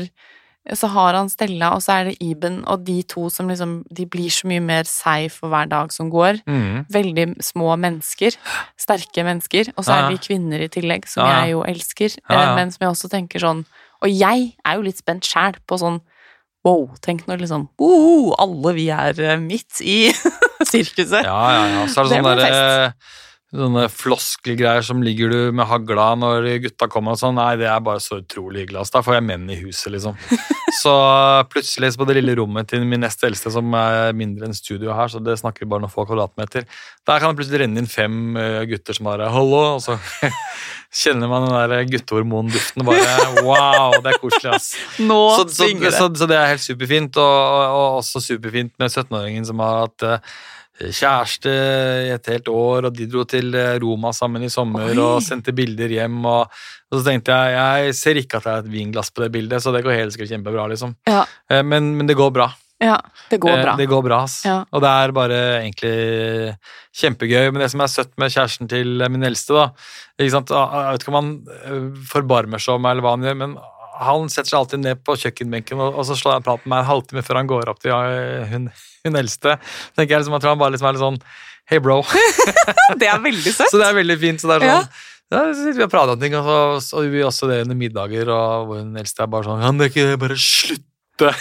så har han Stella, og så det Iben, og de to som liksom, de blir så mye mer seg for hver dag som går. Veldig små mennesker, sterke mennesker, og så de kvinner i tillegg, som jeg jo elsker, men som jeg også tenker sånn, og jeg jo litt spent selv på sånn, wow, tenk når liksom, alle vi midt i sirkuset. Ja, så det sånn der... Sånne floskelgreier som ligger du med hagla når gutta kommer og sånn, nei, det bare så utrolig hyggelig, da får jeg menn i huset, liksom. Så plutselig på det lille rommet til min neste eldste, som mindre enn studio her, så det snakker bare noen få kvadratmeter, der kan det plutselig renne inn 5 gutter som bare, hallo, og så kjenner man den der guttehormonduften, bare, wow, det koselig, ass. Nå svinger det. Så det helt superfint, og også superfint med 17-åringen som har hatt kjæreste i et helt år, og de dro til Roma sammen i sommer og sendte bilder hjem, og så tenkte jeg ser ikke at det et vinglass på det bildet, så det går helt sikkert kjempebra, liksom. Ja. Men det går bra. Ja, det går bra. Det går bra, ass. Ja. Og det bare egentlig kjempegøy, men det som søtt med kjæresten til min eldste, da, ikke sant? Jeg vet ikke om han forbarmer seg om eller hva han gjør, men han setter seg alltid ned på kjøkkenbenken, og så slår han prat med meg en halvtime før han går opp til hun eldste. Så tenker jeg liksom, jeg tror han bare liksom litt sånn, hey bro. Det veldig søtt. Så det veldig fint, så det sånn, så sitter vi og prater om ting, og så gjør vi også det under middager, og hvor hun eldste bare sånn, kan det ikke bare slutte?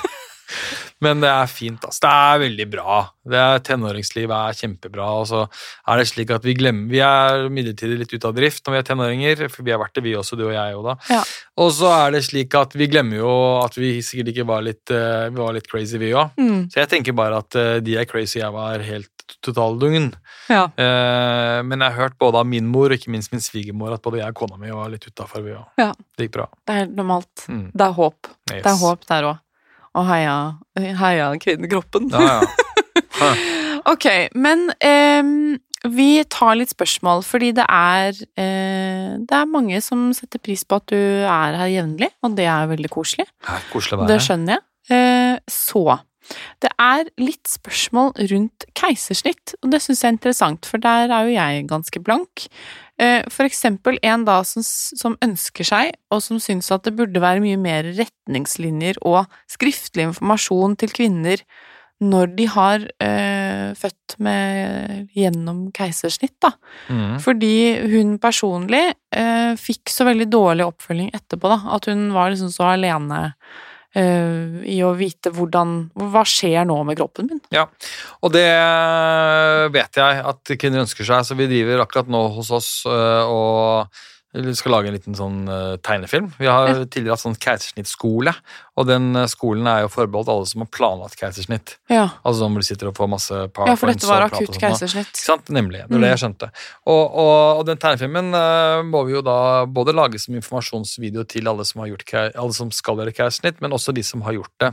Men det fint, altså. Det veldig bra. Tenåringsliv kjempebra, og så det slik at vi glemmer, vi midlertidig litt ut av drift når vi tenåringer, for vi har vært det, vi også, du og jeg jo da. Ja. Og så det slik at vi glemmer jo at vi sikkert ikke var litt crazy vi også. Så jeg tenker bare at de crazy, jeg var helt totaldungen. Ja. Men jeg har hørt både av min mor og ikke minst min svigermor at både jeg og kona mi var litt utenfor vi også. Ja. Det gikk bra. Det helt normalt. Det håp. Yes. Det håp der også. Og heia kvinnekroppen. Ja. Ok, men vi tar litt spørsmål, fordi det mange som setter pris på at du her jevnlig, og det veldig koselig. Koselig å være. Det skjønner jeg. Så, det litt spørsmål rundt keisersnitt, og det synes jeg interessant, for der jo jeg ganske blank. For eksempel en da som ønsker seg, og som synes at det burde være mye mer retningslinjer og skriftlig informasjon til kvinner når de har født gjennom keisersnitt da. Fordi hun personlig fikk så veldig dårlig oppfølging etterpå da, at hun var liksom så alene i å vite hva skjer nå med kroppen min. Ja, og det vet jeg at kvinner ønsker seg, så vi driver akkurat nå hos oss og skal lage en liten sånn tegnefilm. Vi har tidligere hatt sånn keisersnittskole, og den skolen jo forbeholdt alle som har planlagt keisersnitt. Ja. Altså som du sitter og får masse PowerPoints. Ja, for dette var akutt keisersnitt. Ikke sant? Nemlig, det det jeg skjønte. Og den tegnefilmen må vi jo da både lage som informasjonsvideo til alle som skal gjøre keisersnitt, men også de som har gjort det.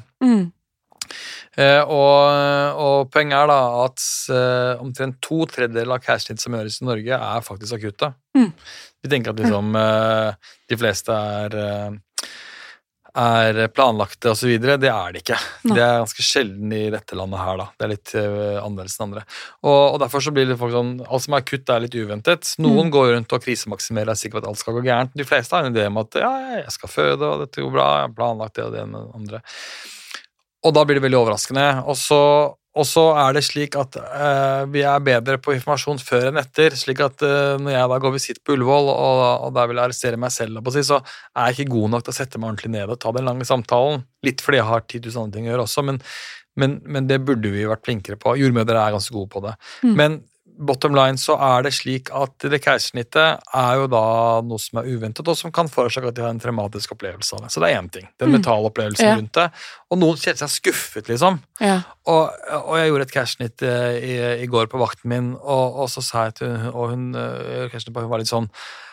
Og poenget da at omtrent 2/3 av keisersnitt som gjøres i Norge faktisk akutte. Vi tenker at liksom de fleste planlagte og så videre, det det ikke. No. Det ganske sjelden i dette landet her da. Det litt annerledes enn andre. Og derfor så blir det folk sånn, alt som kutt litt uventet. Noen går rundt og krisemaksimerer, sikkert på at alt skal gå gærent. De fleste har en idé om at ja, jeg skal føde, og dette går bra, jeg har planlagt det og det og det andre. Og da blir det veldig overraskende. Og så det slik at vi bedre på informasjon før enn etter, slik at når jeg da går visitt på Ullevål, og der vil jeg arrestere meg selv, så jeg ikke god nok til å sette meg ordentlig ned og ta den lange samtalen. Litt fordi jeg har 10 000 andre ting å gjøre også, men det burde vi vært flinkere på. Jordmødre ganske gode på det. Men bottom line så det slik at det keisersnittet jo da noe som uventet, og som kan forårsake at de har en traumatisk opplevelse av det. Så det en ting, den mentale opplevelsen rundt det. Og noen kjenner seg skuffet, liksom. Ja. Og jeg gjorde et keisersnitt i går på vakten min, og så sa jeg til hun var litt sånn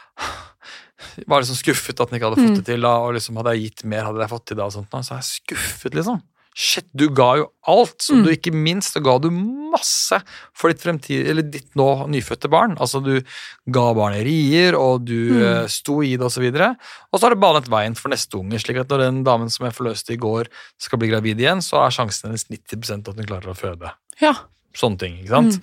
skuffet at den ikke hadde fått det til, da, og liksom hadde jeg gitt mer, hadde jeg fått til det, og sånt, så jeg skuffet, liksom. Shit, du ga jo alt, så du ikke minst, så ga du masse for ditt nå nyfødte barn. Altså, du ga barnet rier, og du sto i det, og så videre. Og så har du banet veien for neste unge, slik at når den damen som jeg forløste i går skal bli gravid igjen, så sjansen hennes 90% at hun klarer å føde. Ja. Sånne ting, ikke sant?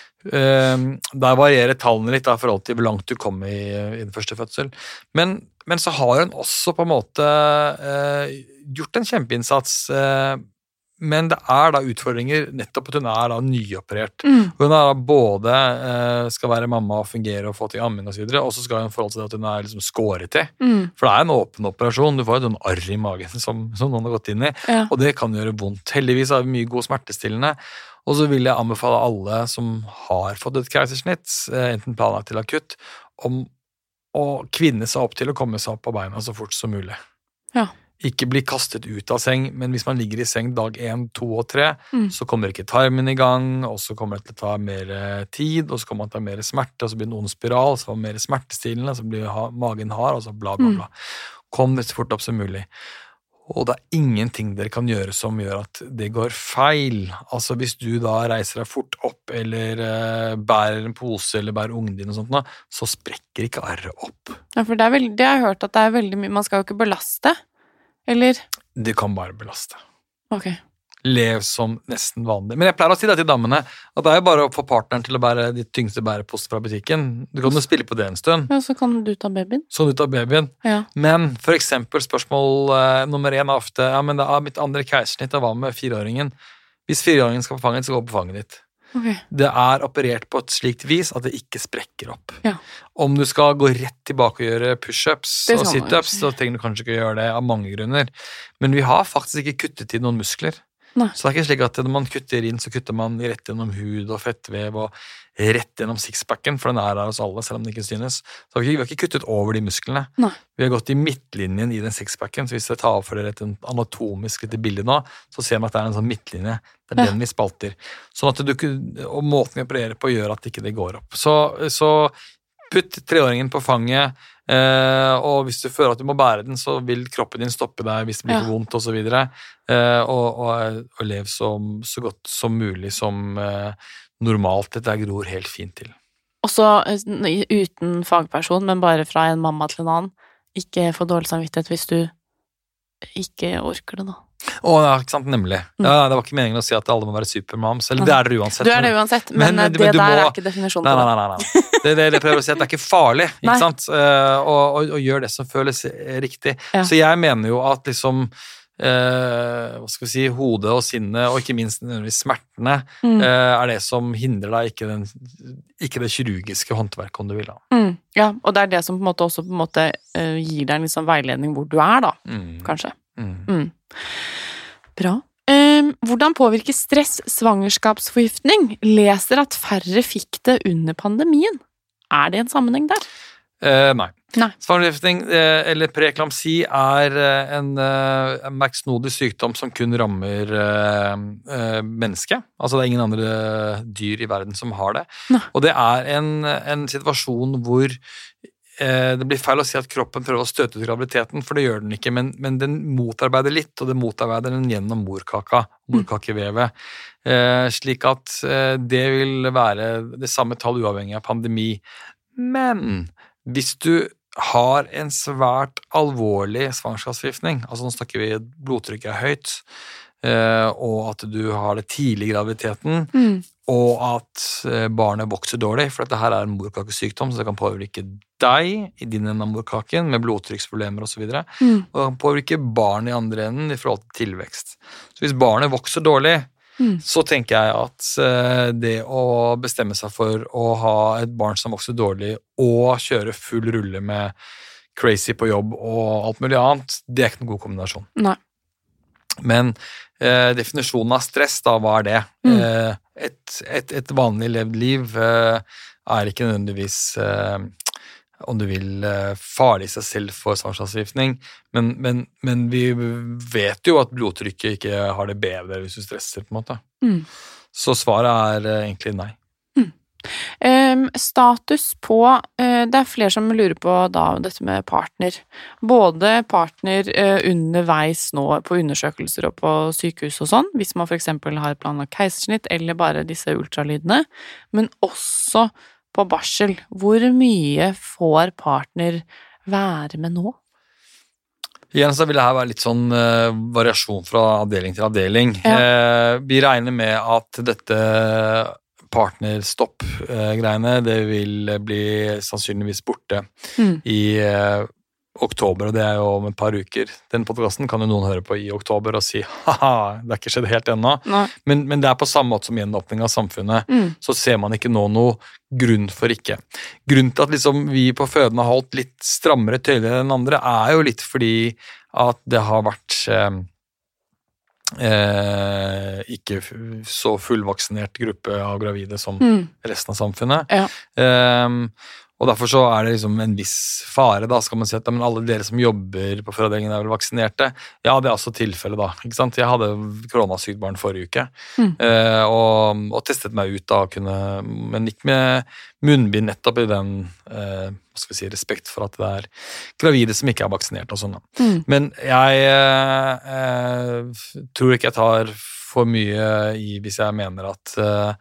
Der varierer tallene litt i forhold til hvor langt du kom i den første fødsel. Men så har hun også på en måte gjort en kjempeinnsats, men det da utfordringer nettopp at hun da nyoperert. Hun da både skal være mamma og fungere og få til amming og så videre, og så skal hun forhold til det at hun liksom skåret i. For det en åpen operasjon, du får jo en arr i magen som noen har gått inn i, og det kan gjøre vondt. Heldigvis har vi mye god smertestillende, og så vil jeg anbefale alle som har fått et keisersnitt, enten planlagt til akutt, om å kvinne seg opp til å komme seg opp på beina så fort som mulig. Ja. Ikke bli kastet ut av seng, men hvis man ligger i seng dag 1, 2 og 3, så kommer ikke tarmen i gang, og så kommer det til å ta mer tid, og så kommer man til å ta mer smerte, og så blir det en ond spiral, så får man mer smertestillende, så blir magen hard, og så bla bla bla. Kom det så fort opp som mulig. Og det ingenting dere kan gjøre som gjør at det går feil. Altså hvis du da reiser deg fort opp, eller bærer en pose, eller bærer ungen din og sånt, så sprekker ikke arret opp. Ja, for det har jeg hørt at det veldig mye, man skal jo ikke belaste, eller? Det kan bare belaste. Ok. Lev som nesten vanlig. Men jeg pleier å si det til dammene, at det jo bare å få partneren til å bære de tyngste bæreposter fra butikken. Du kan jo spille på det en stund. Ja, så kan du ta babyen. Ja. Men for eksempel spørsmål nummer 1 ofte, ja, men det mitt andre keisersnitt, hva med 4-åringen? Hvis 4-åringen skal på fanget, så gå på fanget ditt. Okay. Det operert på et slikt vis at det ikke sprekker opp. Ja. Om du skal gå rett tilbake og gjøre push-ups og sit-ups, så trenger du kanskje ikke gjøre det av mange grunner. Men vi har faktisk ikke kuttet i noen muskler. Nei. Så det ikke slik at når man kutter inn, så kutter man rett gjennom hud og fettvev og rett gjennom sixpacken, for den der hos alle, selv om den ikke synes. Så vi har ikke kuttet over de musklene. Nei. Vi har gått i midtlinjen i den sixpacken, så hvis jeg tar for et anatomisk lite bilde nå, så ser man at det en sånn midtlinje. Det den vi spalter. Sånn at og måten vi opererer på gjør at ikke det går opp. Så putt 3-åringen på fanget, og hvis du føler at du må bære den, så vil kroppen din stoppe deg hvis det blir for vondt og så videre, og lev så godt som mulig som normalt. Dette gror helt fint til. Og så uten fagperson, men bare fra en mamma til en annen, ikke få dårlig samvittighet hvis du ikke orker det da. Ja, ikke sant, nemlig. Ja, det var ikke meningen å si at alle må være supermoms, eller det det uansett. Du det uansett, men det der ikke definisjonen på det. Nei. Det prøver å si at det ikke farlig, ikke sant? Og gjør det som føles riktig. Ja. Så jeg mener jo at liksom, hva skal vi si, hodet og sinnet, og ikke minst smertene, det som hindrer deg, ikke det kirurgiske håndverket, om du vil da. Ja, og det det som på en måte også gir deg en liksom veiledning hvor du da, kanskje. Bra. Hvordan påvirker stress svangerskapsforgiftning? Leser at færre fikk det under pandemien. Det en sammenheng der? Nei. Svangerskapsforgiftning eller preeklamsi en merksnodig sykdom som kun rammer mennesket. Altså det ingen andre dyr i verden som har det. Nei. Og det en situasjon hvor det blir feil å si at kroppen prøver å støte ut graviditeten, for det gjør den ikke, men den motarbeider litt, og det motarbeider den gjennom morkakevevet. Slik at det vil være det samme tall uavhengig av pandemi. Men hvis du har en svært alvorlig svangerskapsforgiftning, altså nå snakker vi blodtrykket høyt, og at du har det tidlig i graviditeten, og at barnet vokser dårlig, for dette her en morkakesykdom, så det kan påvirke deg i din enden av morkaken med blodtrykksproblemer og så videre, og det kan påvirke barnet i andre enden i forhold til tilvekst. Så hvis barnet vokser dårlig, så tenker jeg at det å bestemme seg for å ha et barn som vokser dårlig og kjøre full rulle med crazy på jobb og alt mulig annet, det ikke noen god kombinasjon. Nei. Men definisjonen av stress da, hva det? Et vanlig levd liv ikke nødvendigvis om du vil farlig seg selv for svangerskapsforgiftning, men vi vet jo at blodtrykket ikke har det bedre hvis du stresser på en måte. Så svaret egentlig nei. Status på, det flere som lurer på da dette med partner. Både partner underveis nå på undersøkelser og på sykehus og sånn, hvis man for eksempel har planlagt keisersnitt eller bare disse ultralydene, men også på barsel. Hvor mye får partner være med nå? Igjen så vil det her være litt sånn variasjon fra avdeling til avdeling. Vi regner med at dette partnerstopp-greiene, det vil bli sannsynligvis borte i oktober, og det jo om et par uker. Den podcasten kan jo noen høre på i oktober og si, haha, det ikke skjedd helt ennå. Men det på samme måte som gjenåpning av samfunnet, så ser man ikke nå noe grunn for ikke. Grunnen til at liksom vi på føden har holdt litt strammere tøyler enn andre, jo litt fordi at det har vært ikke så fullvaksinert gruppe av gravide som resten av samfunnet. Og derfor så det liksom en viss fare da, skal man si at men alle dere som jobber på fødeavdelingen vel vaksinerte. Ja, det også tilfellet da, ikke sant? Jeg hadde koronasykt barn forrige uke, og testet meg ut da, men ikke med munnbind nettopp i den, hva skal vi si, respekt for at det gravide som ikke vaksinert og sånn da. Men jeg tror ikke jeg tar for mye hvis jeg mener at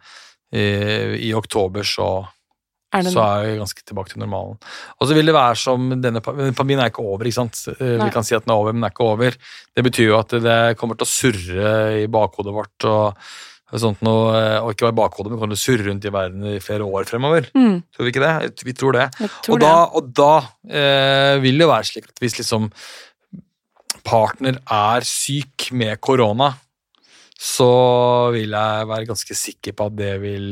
i oktober så jeg ganske tilbake til normalen. Og så vil det være som denne pandemien ikke over, ikke sant? Vi kan si at den over, men den ikke over. Det betyr jo at det kommer til å surre i bakhodet vårt, og sånt noe, og ikke bare i bakhodet, men kan det surre rundt i verden i flere år fremover. Tror vi ikke det? Vi tror det. Og da vil det jo være slik at hvis liksom partner syk med korona, så vil jeg være ganske sikker på at det vil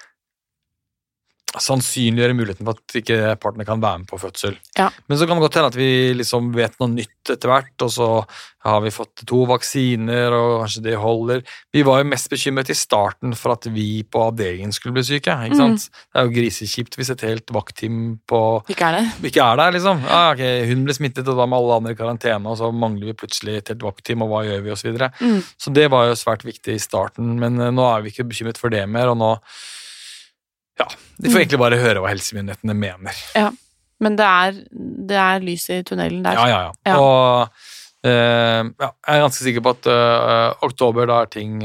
sannsynliggjøre muligheten for at ikke partner kan være med på fødsel. Men så kan det godt hende at vi liksom vet noe nytt etter hvert, og så har vi fått 2 vaksiner, og kanskje det holder. Vi var jo mest bekymret i starten for at vi på avdelingen skulle bli syke, ikke sant? Det jo grisekjipt hvis et helt vaktteam på ikke der, liksom. Okay, hun ble smittet, og da med alle andre i karantene, og så mangler vi plutselig et helt vaktteam, og hva gjør vi, og så videre. Så det var jo svært viktig i starten, men nå vi ikke bekymret for det mer, og nå de får egentlig bare høre hva helsemyndighetene mener. Ja, men det lys i tunnelen der. Ja. Og jeg ganske sikker på at oktober, da ting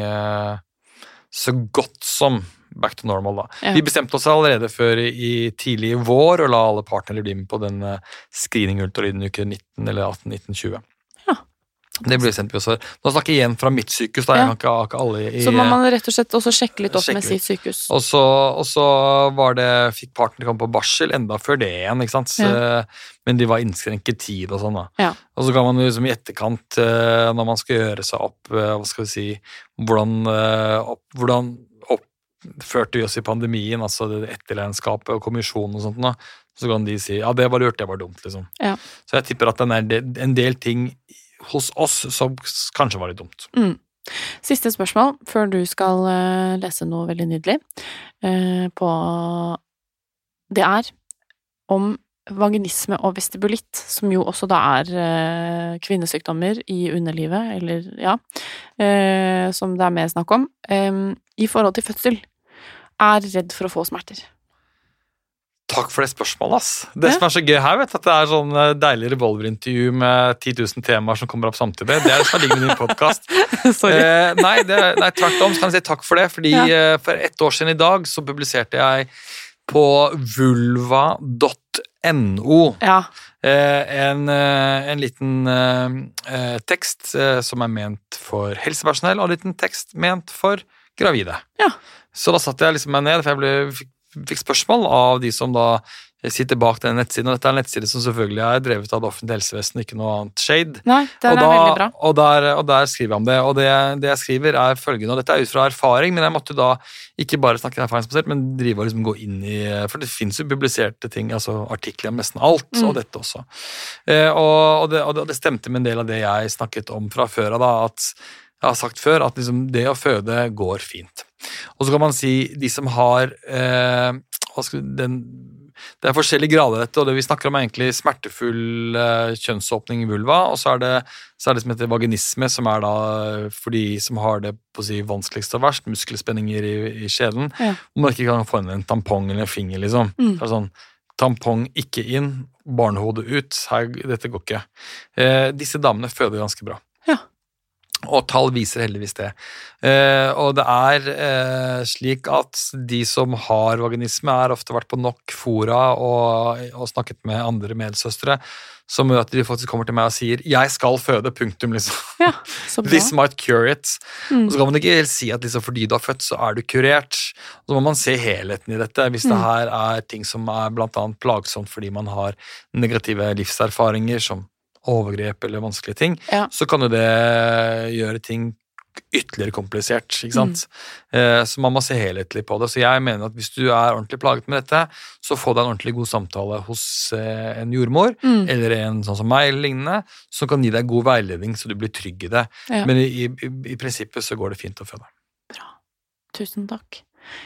så godt som back to normal da. Vi bestemte oss allerede før i tidlig i vår å la alle partnere bli med på den screening-ultralyden uke 19 eller 18-19-20. Det blir sendt vi også. Nå snakker jeg igjen fra mitt sykehus, da. Jeg kan ikke alle så må man rett og slett også sjekke litt opp med sitt sykehus. Og så fikk partner komme på barsel enda før det igjen, ikke sant? Men de var innskrenket tid og sånn da. Og så kan man jo liksom i etterkant, når man skal gjøre seg opp, hva skal vi si, hvordan oppførte vi oss i pandemien, altså det etterregnskapet og kommisjonen og sånt da, så kan de si, ja, det var lurt, det var dumt, liksom. Så jeg tipper at en del ting hos oss som kanskje var litt dumt. Siste spørsmål, før du skal lese noe veldig nydelig. Det om vaginisme og vestibulitt, som jo også da kvinnesykdommer i underlivet, eller som det mer snakk om, i forhold til fødsel, redd for å få smerter. Takk for det spørsmålet, ass. Det som så gøy her, vet du, at det sånn deilig revolverintervju med 10 000 temaer som kommer opp samtidig. Det det som ligger i din podcast. Nei, tvert om, så kan jeg si takk for det, fordi for 1 år siden i dag så publiserte jeg på vulva.no NO. Ja. En liten tekst som ment for helsepersonell, og en liten tekst ment for gravide. Ja. Så da satt jeg liksom meg ned, for jeg fikk spørsmål av de som da sitter bak denne nettsiden, og dette en nettside som selvfølgelig drevet av det offentlige helsevesenet, ikke noe annet shade. Nei, det veldig bra. Og der skriver jeg om det, og det jeg skriver følgende, og dette ut fra erfaring, men jeg måtte da ikke bare snakke erfaringsbasert, men drive og liksom gå inn i, for det finnes jo publiserte ting, altså artikler om nesten alt, og dette også. Og det stemte med en del av det jeg snakket om fra før av da, at jeg har sagt før, at liksom det å føde går fint. Og så kan man si, de som har det forskjellige grader av dette, og det vi snakker om egentlig smertefull kjønnsåpning i vulva, og så det som heter vaginisme, som da for de som har det på å si vanskeligst og verst, muskelspenninger i skjeden, hvor man ikke kan få inn en tampong eller en finger, liksom. Så sånn, tampong ikke inn, barnehodet ut, dette går ikke. Disse damene føder ganske bra. Ja. Og tall viser heldigvis det. Og det slik at de som har vaginisme ofte vært på nok fora og snakket med andre medsøstre, så møter de faktisk kommer til meg og sier, jeg skal føde, punktum, liksom. Ja, så bra. This might cure it. Og så kan man ikke helt si at liksom, fordi du har født, så du kurert. Og så må man se helheten i dette. Hvis det her ting som blant annet plagsomt fordi man har negative livserfaringer som overgrep eller vanskelige ting, så kan jo det gjøre ting ytterligere komplisert, ikke sant? Så man må se helhetlig på det. Så jeg mener at hvis du ordentlig plaget med dette, så få deg en ordentlig god samtale hos en jordmor, eller en sånn som meg, eller lignende, som kan gi deg god veiledning, så du blir trygg i det. Ja. Men i prinsippet så går det fint å føde. Bra. Tusen takk.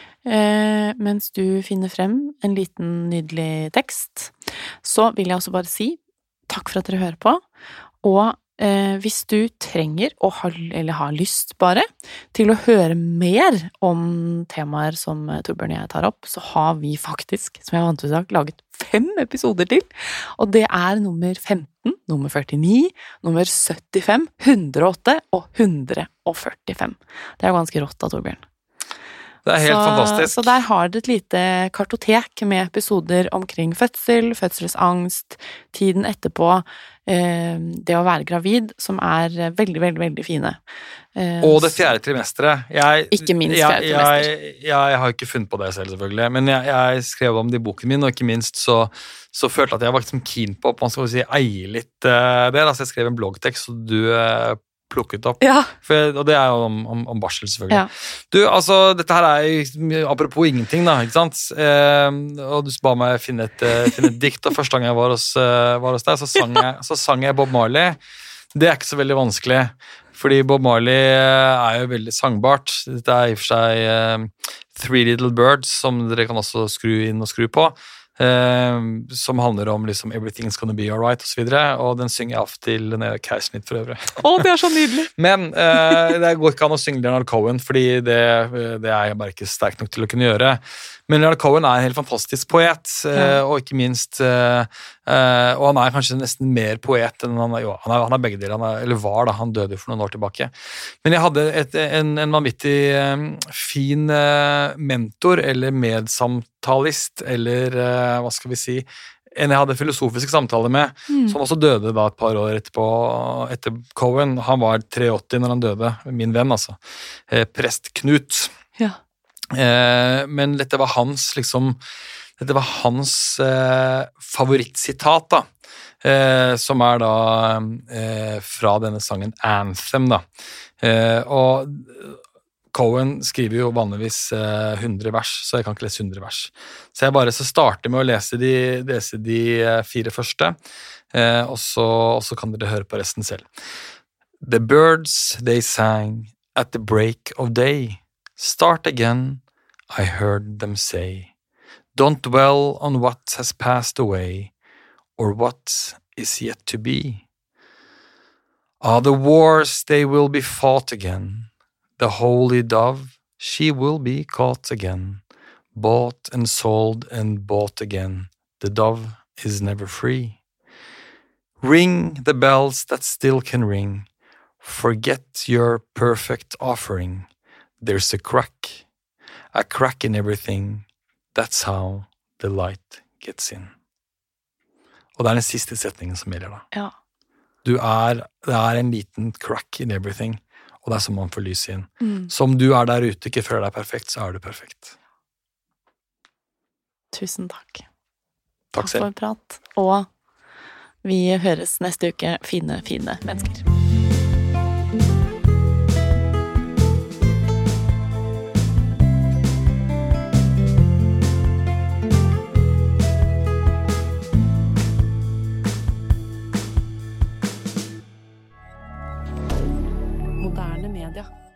Mens du finner frem en liten nydelig tekst, så vil jeg også bare si takk for at dere hører på, og hvis du trenger eller har lyst bare til å høre mer om temaer som Torbjørn og jeg tar opp, så har vi faktisk, som jeg vant til å si, laget 5 episoder til, og det nummer 15, nummer 49, nummer 75, 108 og 145. Det jo ganske rått da, Torbjørn. Det helt fantastisk. Så der har du et lite kartotek med episoder omkring fødsel, fødselsangst, tiden etterpå, det å være gravid, som veldig, veldig, veldig fine. Og det 4. trimesteret. Ikke minst 4. trimester. Jeg har ikke funnet på det selv, selvfølgelig, men jeg skrev om det i boken min, og ikke minst så følte jeg at jeg var liksom keen på at man skal si, eie litt det. Altså jeg skrev en bloggtekst, og du plukket opp. Ja. Og det jo om barsel, selvfølgelig. Ja. Du, altså, dette her apropos ingenting, da, ikke sant? Og du ba meg finne et dikt, og første gang jeg var hos deg, så sang jeg Bob Marley. Det ikke så veldig vanskelig, fordi Bob Marley jo veldig sangbart. Dette i og for seg Three Little Birds, som dere kan også skru inn og skru på. Som handler om liksom everything's gonna be alright og så videre, og den synger jeg av til Keisersnitt for øvrig. Det så nydelig! Men det går ikke an å synge Leonard Cohen, fordi det jeg bare ikke sterk nok til å kunne gjøre. Men Leonard Cohen en helt fantastisk poet, og ikke minst og han kanskje nesten mer poet enn han begge deler, eller var da, han døde for noen år tilbake. Men jeg hadde en vanvittig fin mentor, eller medsamtalist, eller hva skal vi si, en jeg hadde filosofisk samtale med, som også døde da et par år etter Cohen. Han var 83 når han døde, min venn altså. Prest Knut. Ja. Men dette var hans favorittsitat da, som da fra denne sangen Anthem da. Og Cohen skriver jo vanligvis 100 vers, så jeg kan ikke lese 100 vers. Så jeg bare starter med å lese de 4 første, og så kan dere høre på resten selv. The birds, they sang at the break of day. Start again, I heard them say. Don't dwell on what has passed away, or what is yet to be. The wars, they will be fought again. The holy dove, she will be caught again. Bought and sold and bought again. The dove is never free. Ring the bells that still can ring. Forget your perfect offering. There's a crack in everything. That's how the light gets in. Og det den siste setningen som gjelder da. Ja. Det en liten crack in everything, og det som man får lys inn. Som du der ute, ikke føler deg perfekt, så du perfekt. Tusen takk. Takk selv. For prat. Og vi høres neste uke. Fine mennesker. Moderne media.